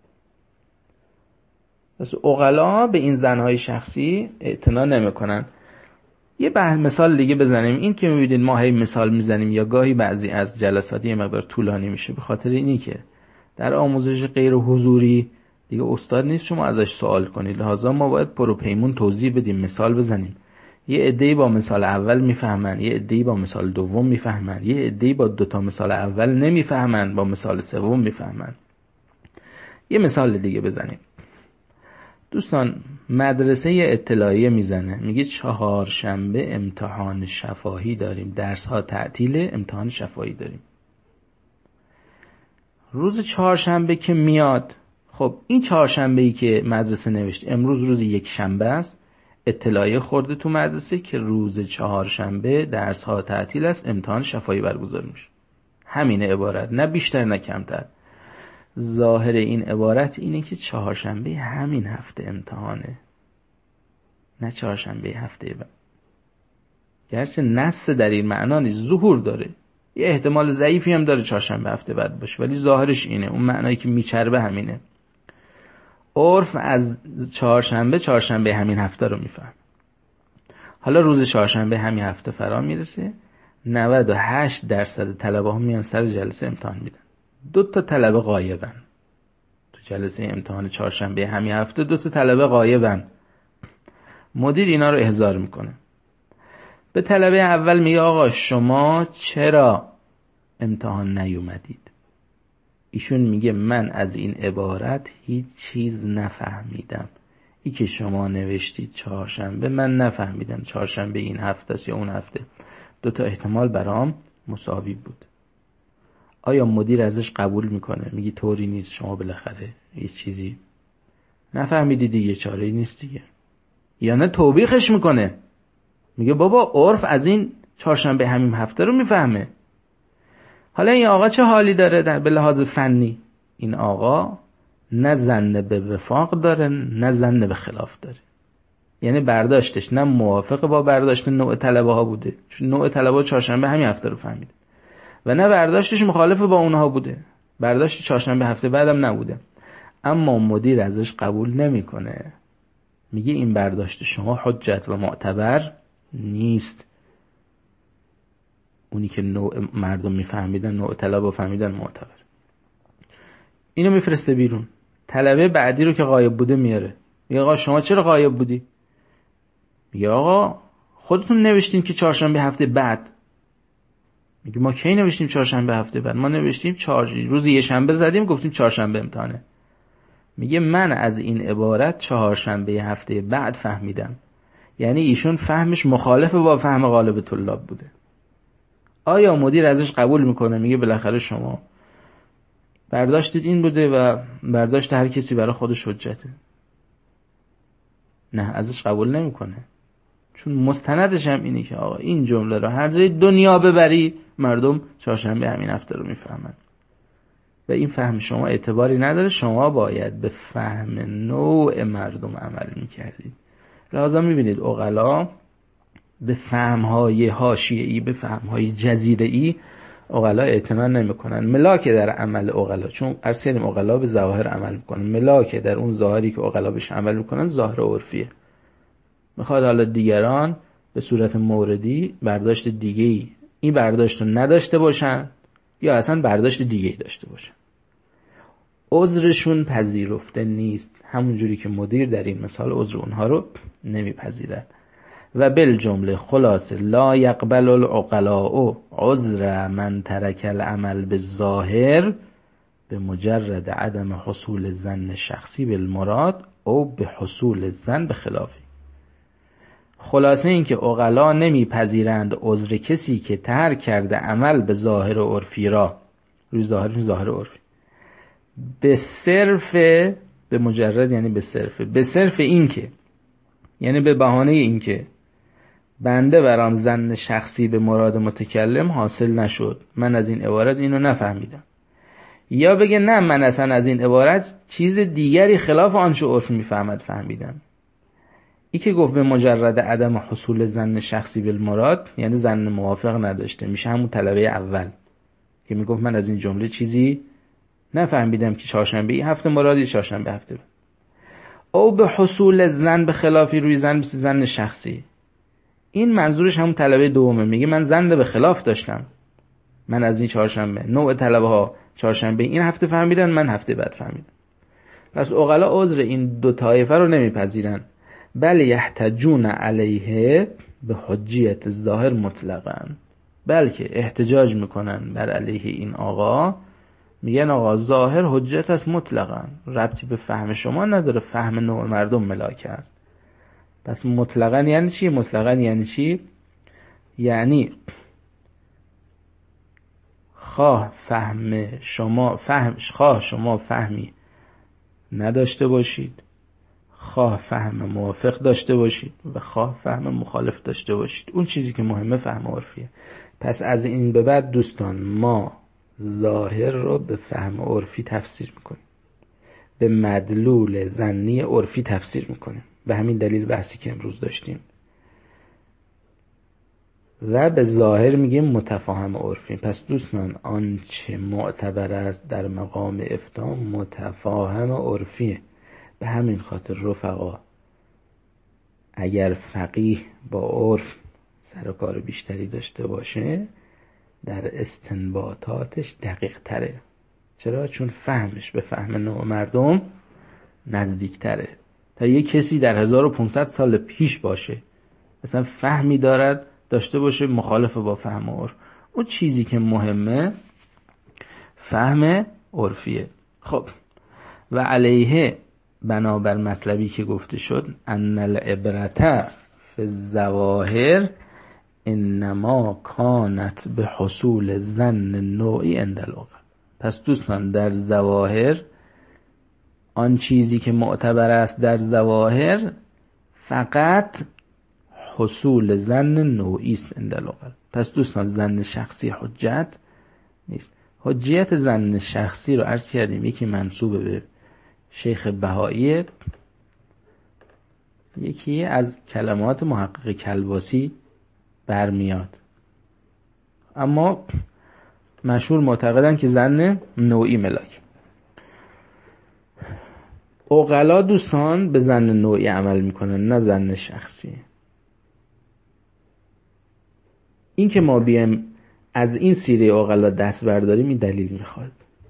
پس عقلا به این ظنهای شخصی اعتنا نمیکنن. یه مثال دیگه بزنیم. این که میبینید ما هی مثال میزنیم یا گاهی بعضی از جلسات یه مقدار طولانی میشه، به خاطر اینی که در آموزش غیر حضوری دیگه استاد نیست شما ازش سوال کنید، لحاظا ما باید پروپیمون توضیح بدیم، مثال بزنیم. یه عده‌ای با مثال اول میفهمن، یه عده‌ای با مثال دوم میفهمن، یه عده‌ای با دوتا مثال اول نمیفهمن، با مثال سوم میفهمن. یه مثال دیگه بزنیم. دوستان مدرسه اطلاعیه میزنه، میگه 4 شنبه امتحان شفاهی داریم، درس ها تعطیله، امتحان شفاهی داریم. روز 4 شنبه که میاد، خب این 4 شنبه‌ای که مدرسه نوشت امروز روز 1 شنبه است، اطلاعیه خورده تو مدرسه که روز 4 شنبه درس ها تعطیل است، امتحان شفاهی برگزار میشه. همین عبارت، نه بیشتر نه کمتر. ظاهر این عبارت اینه که 4 شنبه همین هفته امتحانه، نه 4 شنبه هفته بعد. گرچه نص در این معنا نیست، ظهور داره، یه احتمال ضعیفی هم داره 4 شنبه هفته بعد باشه، ولی ظاهرش اینه، اون معنایی که میچربه همینه. عرف از 4 شنبه همین هفته رو میفهم. حالا روز 4 شنبه همین هفته فرا میرسه، 98% طلبه ها میان سر جلسه امتحان میدن. 2 تا طلبه غایبن تو جلسه امتحان 4 شنبه همین هفته، 2 تا طلبه غایبن. مدیر اینا رو احضار میکنه، به طلبه اول میگه آقا شما چرا امتحان نیومدید؟ ایشون میگه من از این عبارت هیچ چیز نفهمیدم، ای که شما نوشتید 4 شنبه من نفهمیدم 4 شنبه این هفته است یا اون هفته، 2 تا احتمال برام مساوی بود. آیا مدیر ازش قبول میکنه؟ میگی طوری نیست، شما بالاخره یه چیزی نفهمیدی دیگه، چاره‌ای نیست دیگه. یا نه توبیخش میکنه، میگه بابا عرف از این 4 شنبه همین هفته رو میفهمه. حالا این آقا چه حالی داره به لحاظ فنی؟ این آقا نه ظن به وفاق داره نه ظن به خلاف داره، یعنی برداشتش نه موافق با برداشت نوع طلبه ها بوده، چون نوع طلبه 4 شنبه همین هفته رو فهمیده، و نه برداشتش مخالف با اونها بوده، برداشت 4 شنبه هفته بعدم نبوده. اما مدیر ازش قبول نمیکنه، میگه این برداشت شما حجت و معتبر نیست. اونی که نوع مردم میفهمیدن، نوع طلبه فهمیدن معتبر. اینو میفرسته بیرون. طلبه بعدی رو که غایب بوده میاره، میگه آقا شما چرا غایب بودی؟ میگه آقا خودتون نوشتین که 4 شنبه هفته بعد. میگه ما کی نوشتیم 4 شنبه هفته بعد؟ ما نوشتیم روز یه شنبه زدیم گفتیم 4 شنبه امتحانه. میگه من از این عبارت 4 شنبه هفته بعد فهمیدم، یعنی ایشون فهمش مخالف با فهم غالب طلاب بوده. آیا مدیر ازش قبول میکنه؟ میگه بالاخره شما برداشتید این بوده و برداشت هر کسی برای خودش حجته. نه، ازش قبول نمیکنه، چون مستندش هم اینه که آقا این جمله رو هر جای دنیا ببری مردم 4 شنبه همین هفته رو میفهمن و این فهم شما اعتباری نداره، شما باید به فهم نوع مردم عمل میکردید. لازم میبینید عقلا به فهمهای حاشیه‌ای، به فهمهای جزیره‌ای عقلا اعتنا نمیکنن. ملاک در عمل عقلا، چون ارسیل عقلا به ظواهر عمل میکنن، ملاک در اون ظاهری که عقلا بهش عمل میکنن ظاهر عرفیه. میخواد حالا دیگران به صورت موردی برداشت دیگه‌ای این برداشت رو نداشته باشن یا اصلا برداشت دیگه‌ای داشته باشن. عذرشون پذیرفته نیست، همونجوری که مدیر در این مثال عذر اونها رو نمیپذیرد. و بالجمله خلاصه لا یقبل العقلاء عذر من ترک العمل بالظاهر به مجرد عدم حصول ظن شخصی بالمراد او به حصول الظن به خلافی. خلاصه این که عقلا نمیپذیرند عذر کسی که ترک کرده عمل به ظاهر عرفی را، روی ظاهر عرفی، به صرف، به مجرد یعنی به صرف این که، یعنی به بهانه این که بنده برام ظن شخصی به مراد متکلم حاصل نشد، من از این عبارت اینو نفهمیدم، یا بگه نه من اصلا از این عبارت چیز دیگری خلاف آنچه عرف میفهمد فهمیدم. این که گفت به مجرد عدم حصول ظن شخصی بالمراد یعنی ظن موافق نداشته، میشه همون طلبه اول که میگفت من از این جمله چیزی نفهمیدم که چهارشنبه این هفته مرادی چهارشنبه هفته بعد. او به حصول ظن به خلافی، روی ظن شخصی، این منظورش همون طلبه دومه، میگه من ظن به خلاف داشتم، من از این چهارشنبه، نوع طلبه ها چهارشنبه این هفته فهمیدن، من هفته بعد فهمیدم. پس عقلا عذر این دو طایفه رو نمیپذیرن، بل یحتجون علیه به حجیت الظاهر مطلقاً، بلکه احتجاج میکنن بر علیه این آقا، میگن آقا ظاهر حجت است مطلقاً، ربطی به فهم شما نداره، فهم نوع مردم ملاک است. پس مطلقاً یعنی چی؟ مطلقاً یعنی چی؟ یعنی خواه شما فهمی نداشته باشید، خواه فهم موافق داشته باشید و خواه فهم مخالف داشته باشید، اون چیزی که مهمه فهم عرفیه. پس از این به بعد دوستان ما ظاهر رو به فهم عرفی تفسیر میکنیم، به مدلول ظنی عرفی تفسیر میکنیم، به همین دلیل بحثی که امروز داشتیم، و به ظاهر میگیم متفاهم عرفی. پس دوستان آنچه معتبر است در مقام افتاء متفاهم عرفیه. به همین خاطر رفقا اگر فقیه با عرف سر و کار بیشتری داشته باشه در استنباطاتش دقیق تره. چرا؟ چون فهمش به فهم نوع مردم نزدیک تره تا یک کسی در 1500 سال پیش باشه مثلا فهمی داشته باشه مخالف با فهم عرف. اون چیزی که مهمه فهم عرفیه. خب و علیه بنابر مطلبی که گفته شد ان العبرة فی الظواهر انما کانت به حصول ظن نوعی عند العقل. پس دوستان در ظواهر آن چیزی که معتبر است در ظواهر فقط حصول ظن نوعی است عند العقل. پس دوستان ظن شخصی حجت نیست. حجیت ظن شخصی رو عرض کردیم یکی منسوب به شیخ بهایی، یکی از کلمات محقق کلباسی برمیاد، اما مشهور معتقدن که ظن نوعی ملاک. عقلا دوستان به ظن نوعی عمل میکنن نه ظن شخصی. این که ما بیایم از این سیره عقلا دست برداریم این دلیل میخواد،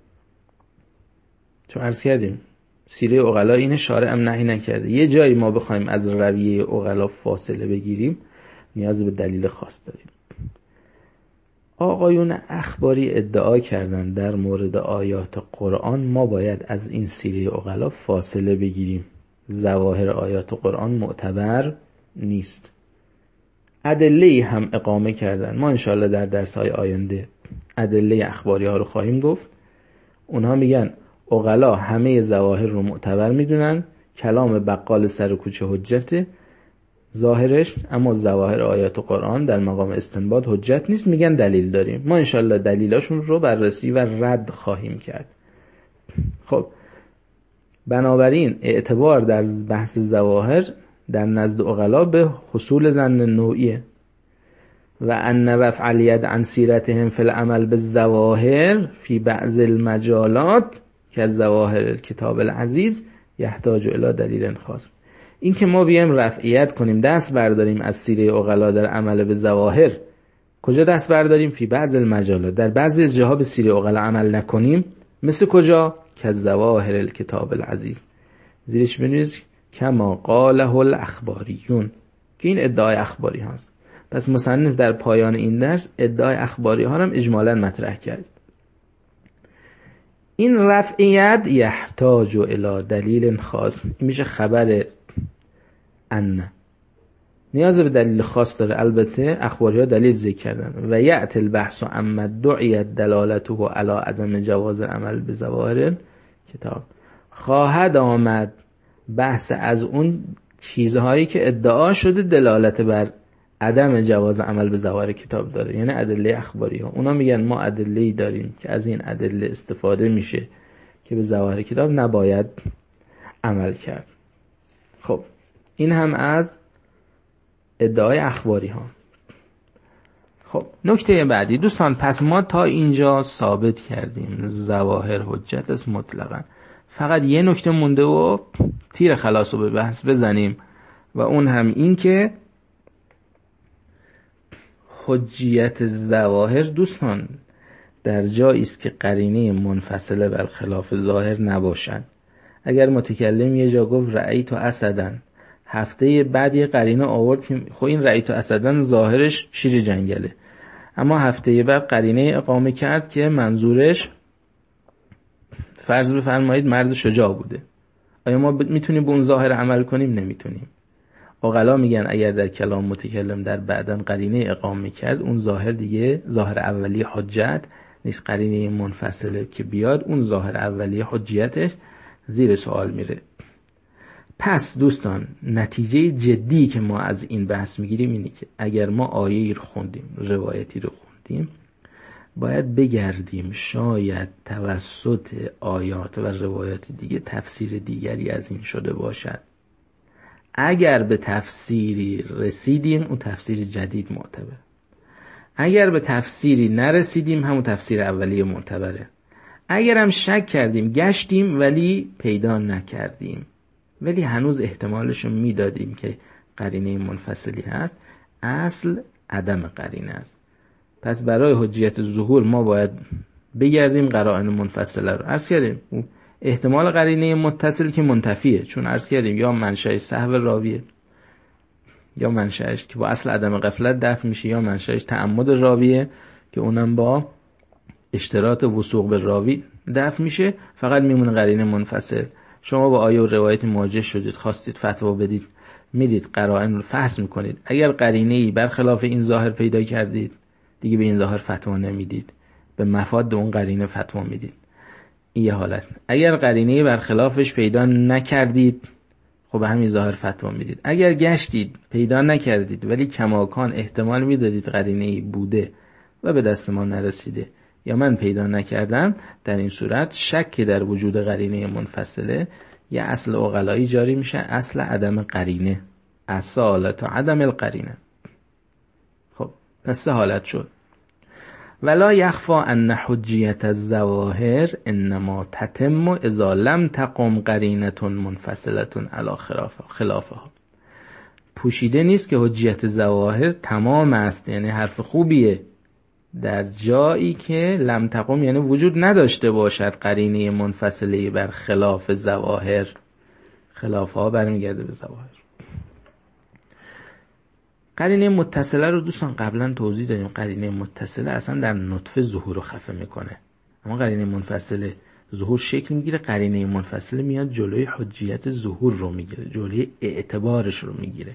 چون عرض کردیم سیره عقلا این شارع هم نهی نکرده. یه جایی ما بخوایم از رویه عقلا فاصله بگیریم نیاز به دلیل خاص داریم. آقایون اخباری ادعا کردن در مورد آیات قرآن ما باید از این سیره عقلا فاصله بگیریم، ظواهر آیات قرآن معتبر نیست. ادله هم اقامه کردن، ما انشاءالله در درس‌های آینده ادله اخباری ها رو خواهیم گفت. اونها میگن عقلا همه ظواهر رو معتبر میدونن، کلام بقال سر کوچه حجته ظاهرش، اما ظواهر آیات قرآن در مقام استنباط حجت نیست. میگن دلیل داریم، ما انشالله دلیلاشون رو بررسی و رد خواهیم کرد. خب بنابراین اعتبار در بحث ظواهر در نزد عقلا به حصول ظن نوعیه. و ان رفع الید عن سیرتهم فی العمل بالظواهر فی بعض المجالات که ظواهر الکتاب العزیز یحتاج الی دلیل خاص. این که ما بیایم رفعیت کنیم، دست برداریم از سیره عقلا در عمل به ظواهر، کجا دست برداریم؟ فی بعض المجالات، در بعضی از جاها به سیره عقلا عمل نکنیم. مثل کجا؟ کالظواهر الکتاب العزیز. زیرش بنویس کما قاله الاخباریون، که این ادعای اخباری هاست. پس مصنف در پایان این درس ادعای اخباری ها هم اجمالا مطرح کرد. این رفعیت یحتاج الی دلیل خاص، این میشه خبر ان، نیاز به دلیل خاص داره. البته اخباری ها دلیل ذکر کردن. و یأتی البحث عما دعیت دلالته علی عدم جواز عمل به ظواهر کتاب، خواهد آمد بحث از اون چیزهایی که ادعا شده دلالت بر عدم جواز عمل به ظواهر کتاب داره، یعنی ادله اخباری ها. اونا میگن ما ادله‌ای داریم که از این ادله استفاده میشه که به ظواهر کتاب نباید عمل کرد. خب این هم از ادعای اخباری ها. خب نکته بعدی دوستان، پس ما تا اینجا ثابت کردیم ظواهر حجت است مطلقاً. فقط یه نکته مونده و تیر خلاص رو به بحث بزنیم و اون هم این که حجیت ظواهر دوستان در جایی است که قرینه منفصله بر خلاف ظاهر نباشد. اگر متکلم یه جا گفت رأیت اسدًا، هفته بعد یه قرینه آورد که خب این رأیت اسدًا ظاهرش شیر جنگله، اما هفته بعد قرینه اقامه کرد که منظورش فرض بفرمایید مرد شجاع بوده. آیا ما میتونیم به اون ظاهر عمل کنیم؟ نمیتونیم. عقلا میگن اگر در کلام متکلم در بعدن قرینه اقامه کرد، اون ظاهر دیگه ظاهر اولی حجت نیست. قرینه منفصله که بیاد، اون ظاهر اولی حجیتش زیر سوال میره. پس دوستان نتیجه جدی که ما از این بحث میگیریم اینه که اگر ما آیه‌ای رو خوندیم، روایتی رو خوندیم، باید بگردیم شاید توسط آیات و روایات دیگه تفسیر دیگری از این شده باشد. اگر به تفسیری رسیدیم اون تفسیر جدید معتبر، اگر به تفسیری نرسیدیم همون تفسیر اولیه معتبره. اگر هم شک کردیم گشتیم ولی پیدا نکردیم، ولی هنوز احتمالشو میدادیم که قرینه منفصلی هست، اصل عدم قرینه است. پس برای حجیت ظهور ما باید بگردیم قرائن منفصله رو. عرض کردیم احتمال قرینه متصل که منتفیه، چون عرض کردیم یا منشأ سهو راویه، یا منشأش که با اصل عدم غفلت دفع میشه، یا منشأش تعمد راویه که اونم با اشتراط وثوق به راوی دفع میشه، فقط میمونه قرینه منفصل. شما با آیه و روایت مواجه شدید، خواستید فتوا بدید، میدید قرائن رو فحص میکنید، اگر قرینه‌ای برخلاف این ظاهر پیدا کردید دیگه به این ظاهر فتوا نمیدید، به مفاد اون قرینه فتوا میدید. این یه حالت. اگر قرینه‌ای برخلافش پیدا نکردید خب به همین ظاهر فتوا میدید. اگر گشتید پیدا نکردید ولی کماکان احتمال میدادید قرینه‌ای بوده و به دست ما نرسیده یا من پیدا نکردم، در این صورت شک در وجود قرینه منفصله یه اصل عقلایی جاری میشه، اصل عدم قرینه، اصالت عدم القرینه. خب پس سه حالت شد. ولا یخفا ان حجیت الظواهر انما تتم اذا لم تقم قرینه منفصله علی خلافها. پوشیده نیست که حجیت ظواهر تمام است، یعنی حرف خوبیه، در جایی که لم تقم یعنی وجود نداشته باشد قرینه منفصله بر خلاف ظواهر. خلافها برمیگرده به ظواهر. قرینه متصله رو دوستان قبلا توضیح دادیم. قرینه متصله اصلا در نطفه ظهور رو خفه میکنه، اما قرینه منفصله ظهور شکل میگیره. قرینه منفصله میاد جلوی حجیت ظهور رو میگیره، جلوی اعتبارش رو میگیره.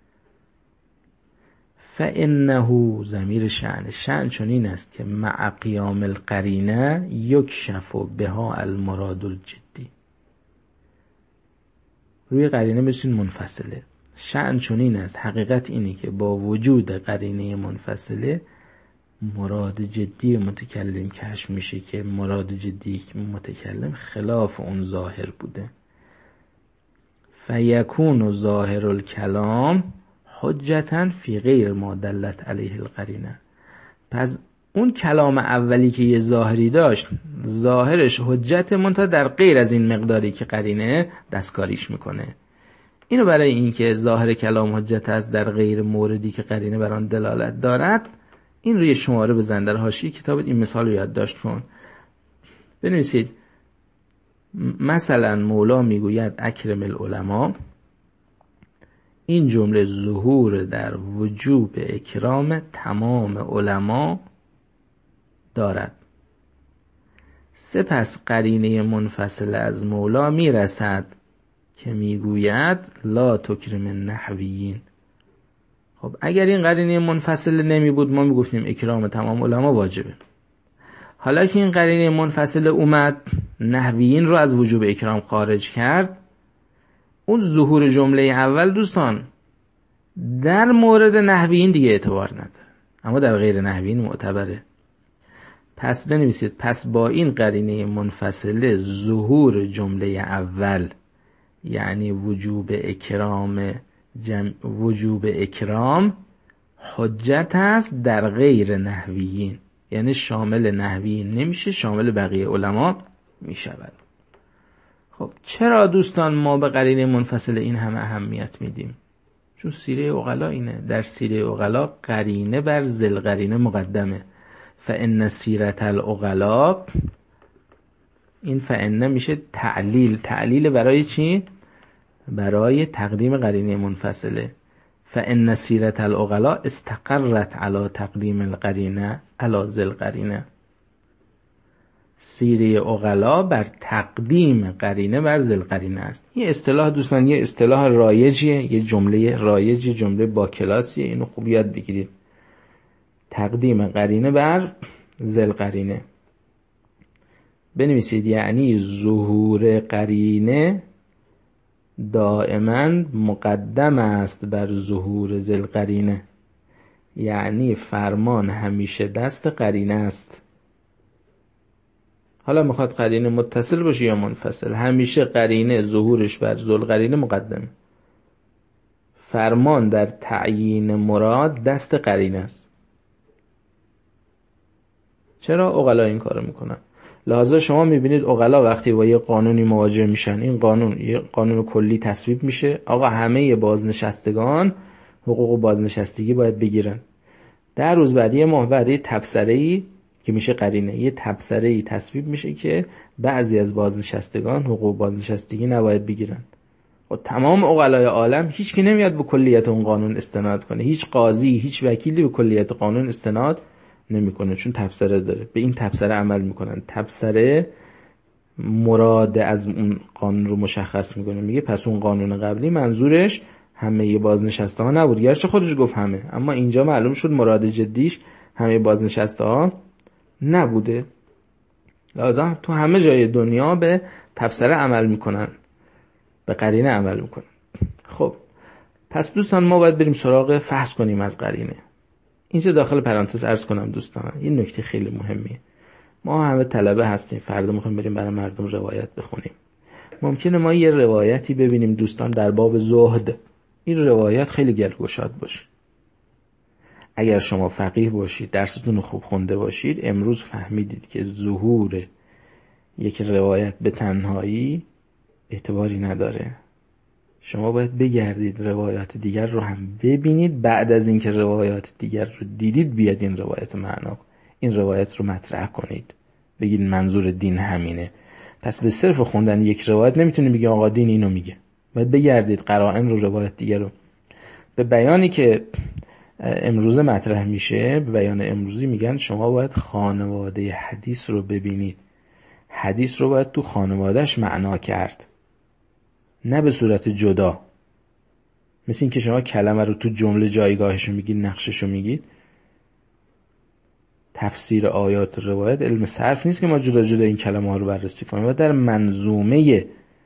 فانه ضمیر شأن چنین است که مع قیام القرینه یکشف بها المراد الجدی. روی قرینه بشین منفصله. شأن چنین است، حقیقت اینه که با وجود قرینه منفصله مراد جدی متکلم کشف میشه که مراد جدی متکلم خلاف اون ظاهر بوده. فیکون ظاهر الکلام حجتاً فی غیر ما دلت علیه القرینه. پس اون کلام اولی که یه ظاهری داشت ظاهرش حجت، منتها در غیر از این مقداری که قرینه دستکاریش میکنه. اینو برای اینکه ظاهر کلام حجت است در غیر موردی که قرینه بر آن دلالت دارد، این روی شماره بزن در حاشیه کتابت این مثال رو یادداشت کن. بنویسید مثلا مولا میگوید اکرم العلماء، این جمله ظهور در وجوب اکرام تمام علما دارد. سپس قرینه منفصل از مولا میرسد که میگوید لا تکرم النحویین. خب اگر این قرینه منفصل نمی بود ما میگفتیم اکرام تمام علما واجبه. حالا که این قرینه منفصل اومد نحویین رو از وجوب اکرام خارج کرد، اون ظهور جمله اول دوستان در مورد نحویین دیگه اعتبار نداره، اما در غیر نحویین معتبره. پس بنویسید پس با این قرینه منفصله ظهور جمله اول یعنی وجوب اکرام حجت است در غیر نحویین، یعنی شامل نحویین نمیشه، شامل بقیه علما میشود. خب چرا دوستان ما به قرینه منفصل این همه اهمیت میدیم؟ چون سیره عقلا اینه. در سیره عقلا قرینه بر ذل قرینه مقدمه. فان سیرت العقلا، این فان میشه تعلیل برای چی؟ برای تقدیم قرینه منفصله. فان سیرت العقلا استقرت علی تقدیم القرینه علی ذل قرینه. سیره عقلا بر تقدیم قرینه بر ذل قرینه است. این اصطلاح دوستان یه اصطلاح رایجیه، یه جمله رایجی، جمله با کلاسیه، اینو خوب یاد بگیرید. تقدیم قرینه بر ذل قرینه. بنویسید یعنی ظهور قرینه دائما مقدم است بر ظهور ذل قرینه، یعنی فرمان همیشه دست قرینه است. حالا میخواد قرینه متصل باشه یا منفصل، همیشه قرینه ظهورش بر ذل قرینه مقدمه. فرمان در تعیین مراد دست قرینه است. چرا عقلا این کارو میکنن؟ لحاظا شما میبینید عقلا وقتی با یه قانونی مواجه میشن، این قانون یه قانون کلی تصویب میشه، آقا همه بازنشستگان حقوق بازنشستگی باید بگیرن. در روز بعد یه ماه بعد یه تبصره‌ای که میشه قرینه، یه تبصره‌ای تصویب میشه که بعضی از بازنشستگان حقوق بازنشستگی نباید بگیرن. و تمام عقلای عالم هیچ کی نمیاد به کلیت اون قانون استناد کنه، هیچ قاضی هیچ وکیلی به کلیت قانون استناد نمیکنه، چون تبصره داره، به این تبصره عمل میکنن. تبصره مراد از اون قانون رو مشخص میکنه، میگه پس اون قانون قبلی منظورش همه بازنشسته ها نبود، گرچه خودش گفت همه، اما اینجا معلوم شد مراد جدیش همه بازنشسته ها نبوده. لازم تو همه جای دنیا به تبصره عمل میکنن، به قرینه عمل میکنن. خب پس دوستان ما باید بریم سراغ فحص کنیم از قرینه. اینجا داخل پرانتز عرض کنم دوستان این نکته خیلی مهمیه. ما همه طلبه هستیم، فردا میخوایم بریم برای مردم روایت بخونیم. ممکنه ما یه روایتی ببینیم دوستان در باب زهد، این روایت خیلی گلگشاد باشه. اگر شما فقیه باشید، درستون خوب خونده باشید، امروز فهمیدید که ظهور یک روایت به تنهایی اعتباری نداره. شما باید بگردید روایات دیگر رو هم ببینید، بعد از اینکه روایات دیگر رو دیدید بیاد این روایت معنا، این روایت رو مطرح کنید، بگید منظور دین همینه. پس به صرف خوندن یک روایت نمیتونید بگید آقا دین اینو میگه. باید بگردید قرائن رو، روایت دیگر رو. به بیانی که امروزه مطرح میشه، به بیان امروزی میگن شما باید خانواده حدیث رو ببینید. حدیث رو باید تو خانوادهش معنا کرد، نه به صورت جدا. مثل این که شما کلمه رو تو جمله جایگاهش رو میگید، نقشش رو میگید. تفسیر آیات روایت علم صرف نیست که ما جدا جدا این کلمه ها رو بررسی کنیم. باید در منظومه،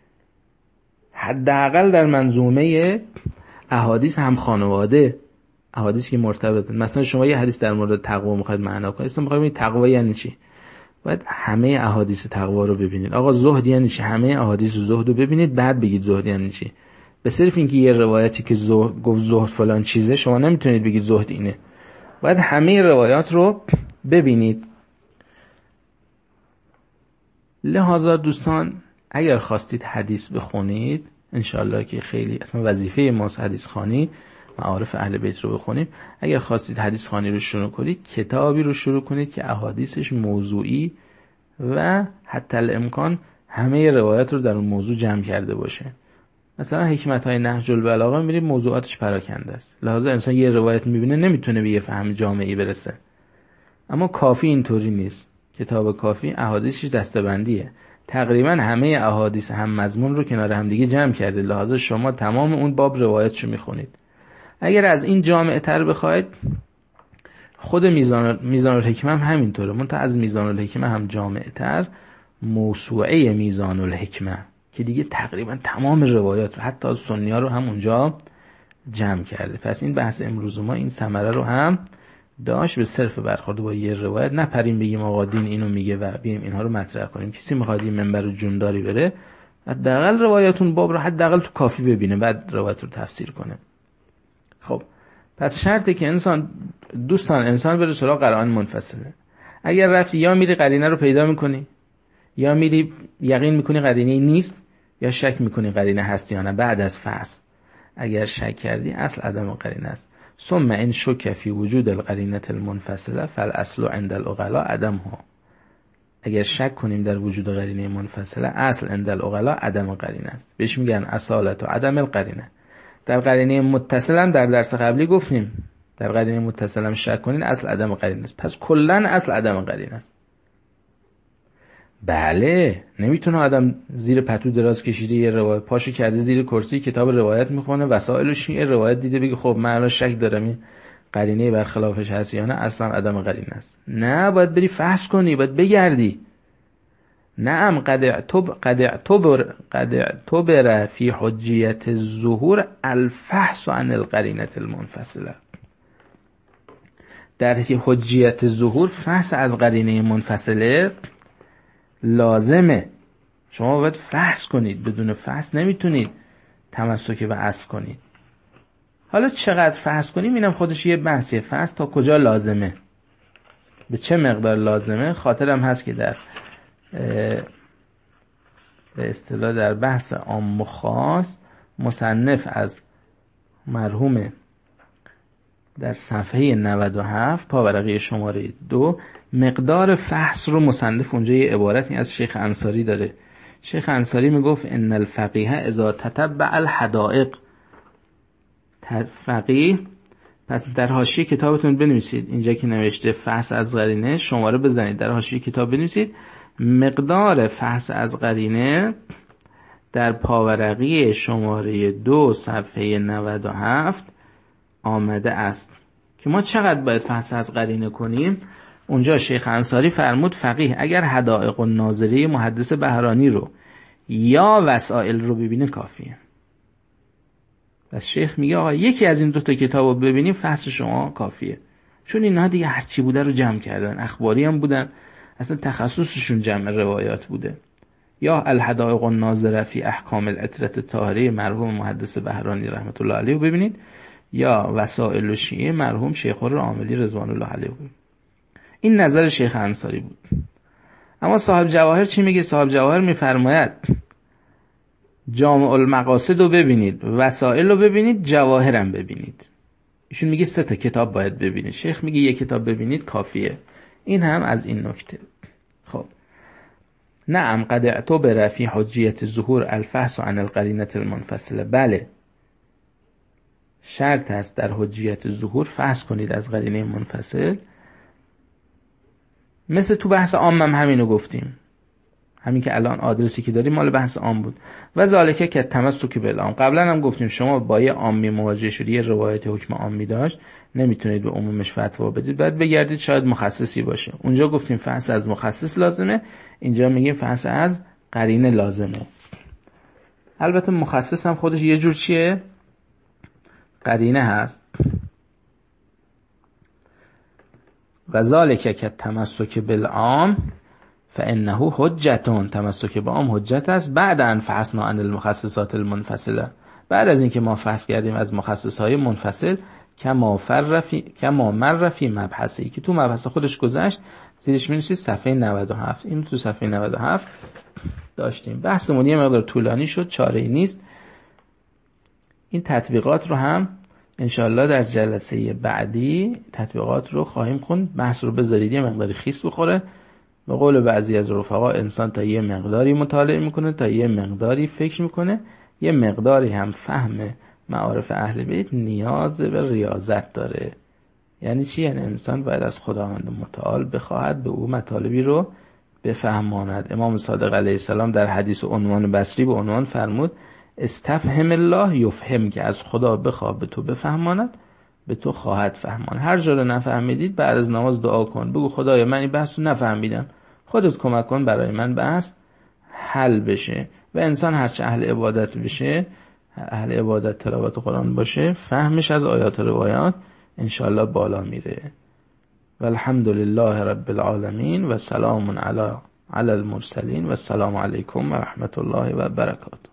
حداقل در منظومه احادیث هم خانواده، احادیث که مرتبطه. مثلا شما یه حدیث در مورد تقوا میخواید معنا کنید، اصلا میخواید تقوا یعنی چی؟ باید همه احادیث تقوا رو ببینید. آقا زهد یعنی چی؟ همه احادیث زهد رو ببینید، بعد بگید زهد یعنی چی. به صرف اینکه یه روایتی که گفت زهد فلان چیزه شما نمیتونید بگید زهد اینه. باید همه روایات رو ببینید. لحاظا دوستان اگر خواستید حدیث بخونید، انشالله که خیلی اصلا وظیفه ماست حدیث خوانی، معارف اهل بیت رو بخونیم. اگر خواستید حدیث خوانی رو شروع کنید، کتابی رو شروع کنید که احادیثش موضوعی و حتی الامکان همه روایت رو در اون موضوع جمع کرده باشه. مثلا حکمت‌های نهج البلاغه می‌بینید موضوعاتش پراکنده است، لحاظا انسان یه روایت می‌بینه نمیتونه به یه فهم جامعی برسه. اما کافی اینطوری نیست. کتاب کافی احادیثش دسته‌بندیه، تقریبا همه احادیث هم مضمون رو کنار هم دیگه جمع کرده، لحاظا شما تمام اون باب روایتشو می‌خونید. اگر از این جامع‌تر بخواید، خود میزان الحکمه هم همینطوره، منتها از میزان الحکمه هم جامع‌تر موسوعه میزان الحکمه که دیگه تقریبا تمام روایات رو حتی از سنی‌ها رو هم اونجا جمع کرده. پس این بحث امروز ما این ثمره رو هم داشت، به صرف برخورد با یه روایت نپریم بگیم آقا دین اینو میگه و بیایم اینها رو مطرح کنیم. کسی میخواد این منبر و جونداری بره، حداقل روایتون باب رو حداقل تو کافی ببینه، بعد روایت رو تفسیر کنه. خب پس شرطه که انسان بره سراغ قرائن منفصله. اگر رفتی یا میری قرینه رو پیدا میکنی، یا میری یقین میکنی قرینه نیست، یا شک میکنی قرینه هست یا نه بعد از فحص. اگر شک کردی اصل عدم قرینه است. ثم ان شک فی وجود القرینه المنفصله فالاصل عند العقلاء عدمها. اگر شک کنیم در وجود قرینه منفصله، اصل عند العقلاء عدم قرینه است. بهش میگن اصالت و عدم القرینه. در قرینه متصل هم در درس قبلی گفتیم، در قرینه متصل هم شک کنین اصل عدم قرینه است. پس کلا اصل عدم قرینه است. بله، نمیتونه آدم زیر پتو دراز کشیده یه روایت پاشو کرده زیر کرسی کتاب روایت میخونه وسائل و شیعه روایت دیده بگه خب من الان شک دارم این قرینه برخلافش هست یا نه، اصلا عدم قرینه است. نه، باید بری فحص کنی، باید بگردی. نعم قد اعتبر فی حجیت الظهور الفحص عن القرینه المنفصله. در حجیت ظهور فحص از قرینه منفصله لازمه. شما باید فحص کنید، بدون فحص نمیتونید تمسک به اصل کنید. حالا چقدر فحص کنیم اینم خودش یه بحثیه. فحص تا کجا لازمه، به چه مقدار لازمه. خاطرم هست که در به اصطلاح در بحث عام و خاص مصنف از مرحوم در صفحه 97 پاورقی شماره 2 مقدار فحص رو مصنف اونجا یه عبارتی از شیخ انصاری داره. شیخ انصاری میگفت ان الفقیه اذا تتبع الحدائق. فقیه، پس در حاشیه کتابتون بنویسید اینجا که نوشته فحص از قرینه، شماره بزنید در حاشیه کتاب بنویسید مقدار فحص از قرینه در پاورقی شماره 2 صفحه 97 آمده است که ما چقدر باید فحص از قرینه کنیم. اونجا شیخ انصاری فرمود فقیه اگر حدائق الناظری محدث بهرانی رو یا وسائل رو ببینه کافیه. و شیخ میگه آقا یکی از این دوتا کتاب رو ببینیم فحص شما کافیه، چون اینها دیگه هرچی بوده رو جمع کردن، اخباری هم بودن، اصلا تخصصشون جمع روایات بوده. یا الحدائق الناظره فی احکام العطرة الطاهره مرحوم محدث بهرانی رحمت الله علیه رو ببینید، یا وسائل شیعه مرحوم شیخ العاملی رضوان الله علیه. این نظر شیخ انصاری بود. اما صاحب جواهر چی میگه؟ صاحب جواهر میفرماید جامع المقاصد رو ببینید، وسائل رو ببینید، جواهرم ببینید. ایشون میگه 3 تا کتاب باید ببینید، شیخ میگه 1 کتاب ببینید کافیه. این هم از این نکته. خب نعم قد اعتبر فی حجیت ظهور الفحص عن القرینه المنفصله. بله، شرط است در حجیت ظهور فحص کنید از قرینه منفصل. مثل تو بحث عام هم همینو گفتیم، همین که الان آدرسی که داریم مال بحث عام بود. و ذالکه که تمسک بالعام. قبلا هم گفتیم شما با یه عامی مواجه شدی، یه روایت حکم عامی داشت، نمیتونید به عمومش فتوا بدید، باید بگردید شاید مخصصی باشه. اونجا گفتیم فحص از مخصص لازمه، اینجا میگیم فحص از قرینه لازمه. البته مخصص هم خودش یه جور چیه؟ قرینه هست. و ذالک که تمسک بالعام فانه حجتون. تمسک با عام حجت است بعد ان فحصنا عن المخصصات المنفصله. بعد از اینکه ما فحص کردیم از مخصصهای منفصل، کما مر فی مبحثی، که تو مبحث خودش گذشت، زیرش می‌نویسید صفحه 97. این تو صفحه 97 داشتیم. بحثمون یه مقدار طولانی شد، چاره‌ای نیست. این تطبیقات رو هم انشالله در جلسه بعدی تطبیقات رو خواهیم خوند. بحث رو بذارید یه مقداری خیس بخوره، به قول بعضی از رفقا انسان تا یه مقداری مطالعه میکنه، تا یه مقداری فکر میکنه، یه مقداری هم فهم معارف اهل بیت نیاز به ریاضت داره. یعنی چی؟ یعنی انسان باید از خداوند متعال بخواهد به او مطالبی رو بفهماند. امام صادق علیه السلام در حدیث عنوان بصری به عنوان فرمود استفهم الله یفهم، که از خدا بخواه به تو بفهماند به تو خواهد فهمان. هر جا رو نفهمیدید بعد از نماز دعا کن، بگو خدایا من این بحث رو نفهمیدم، خودت کمک کن برای من بحث حل بشه. و انسان هرچه اهل عبادت بشه، اهل عبادت تلاوت قرآن باشه، فهمش از آیات روایات انشاءالله بالا میره. والحمد لله رب العالمین و سلام علی المرسلین و السلام علیکم و رحمت الله و برکاته.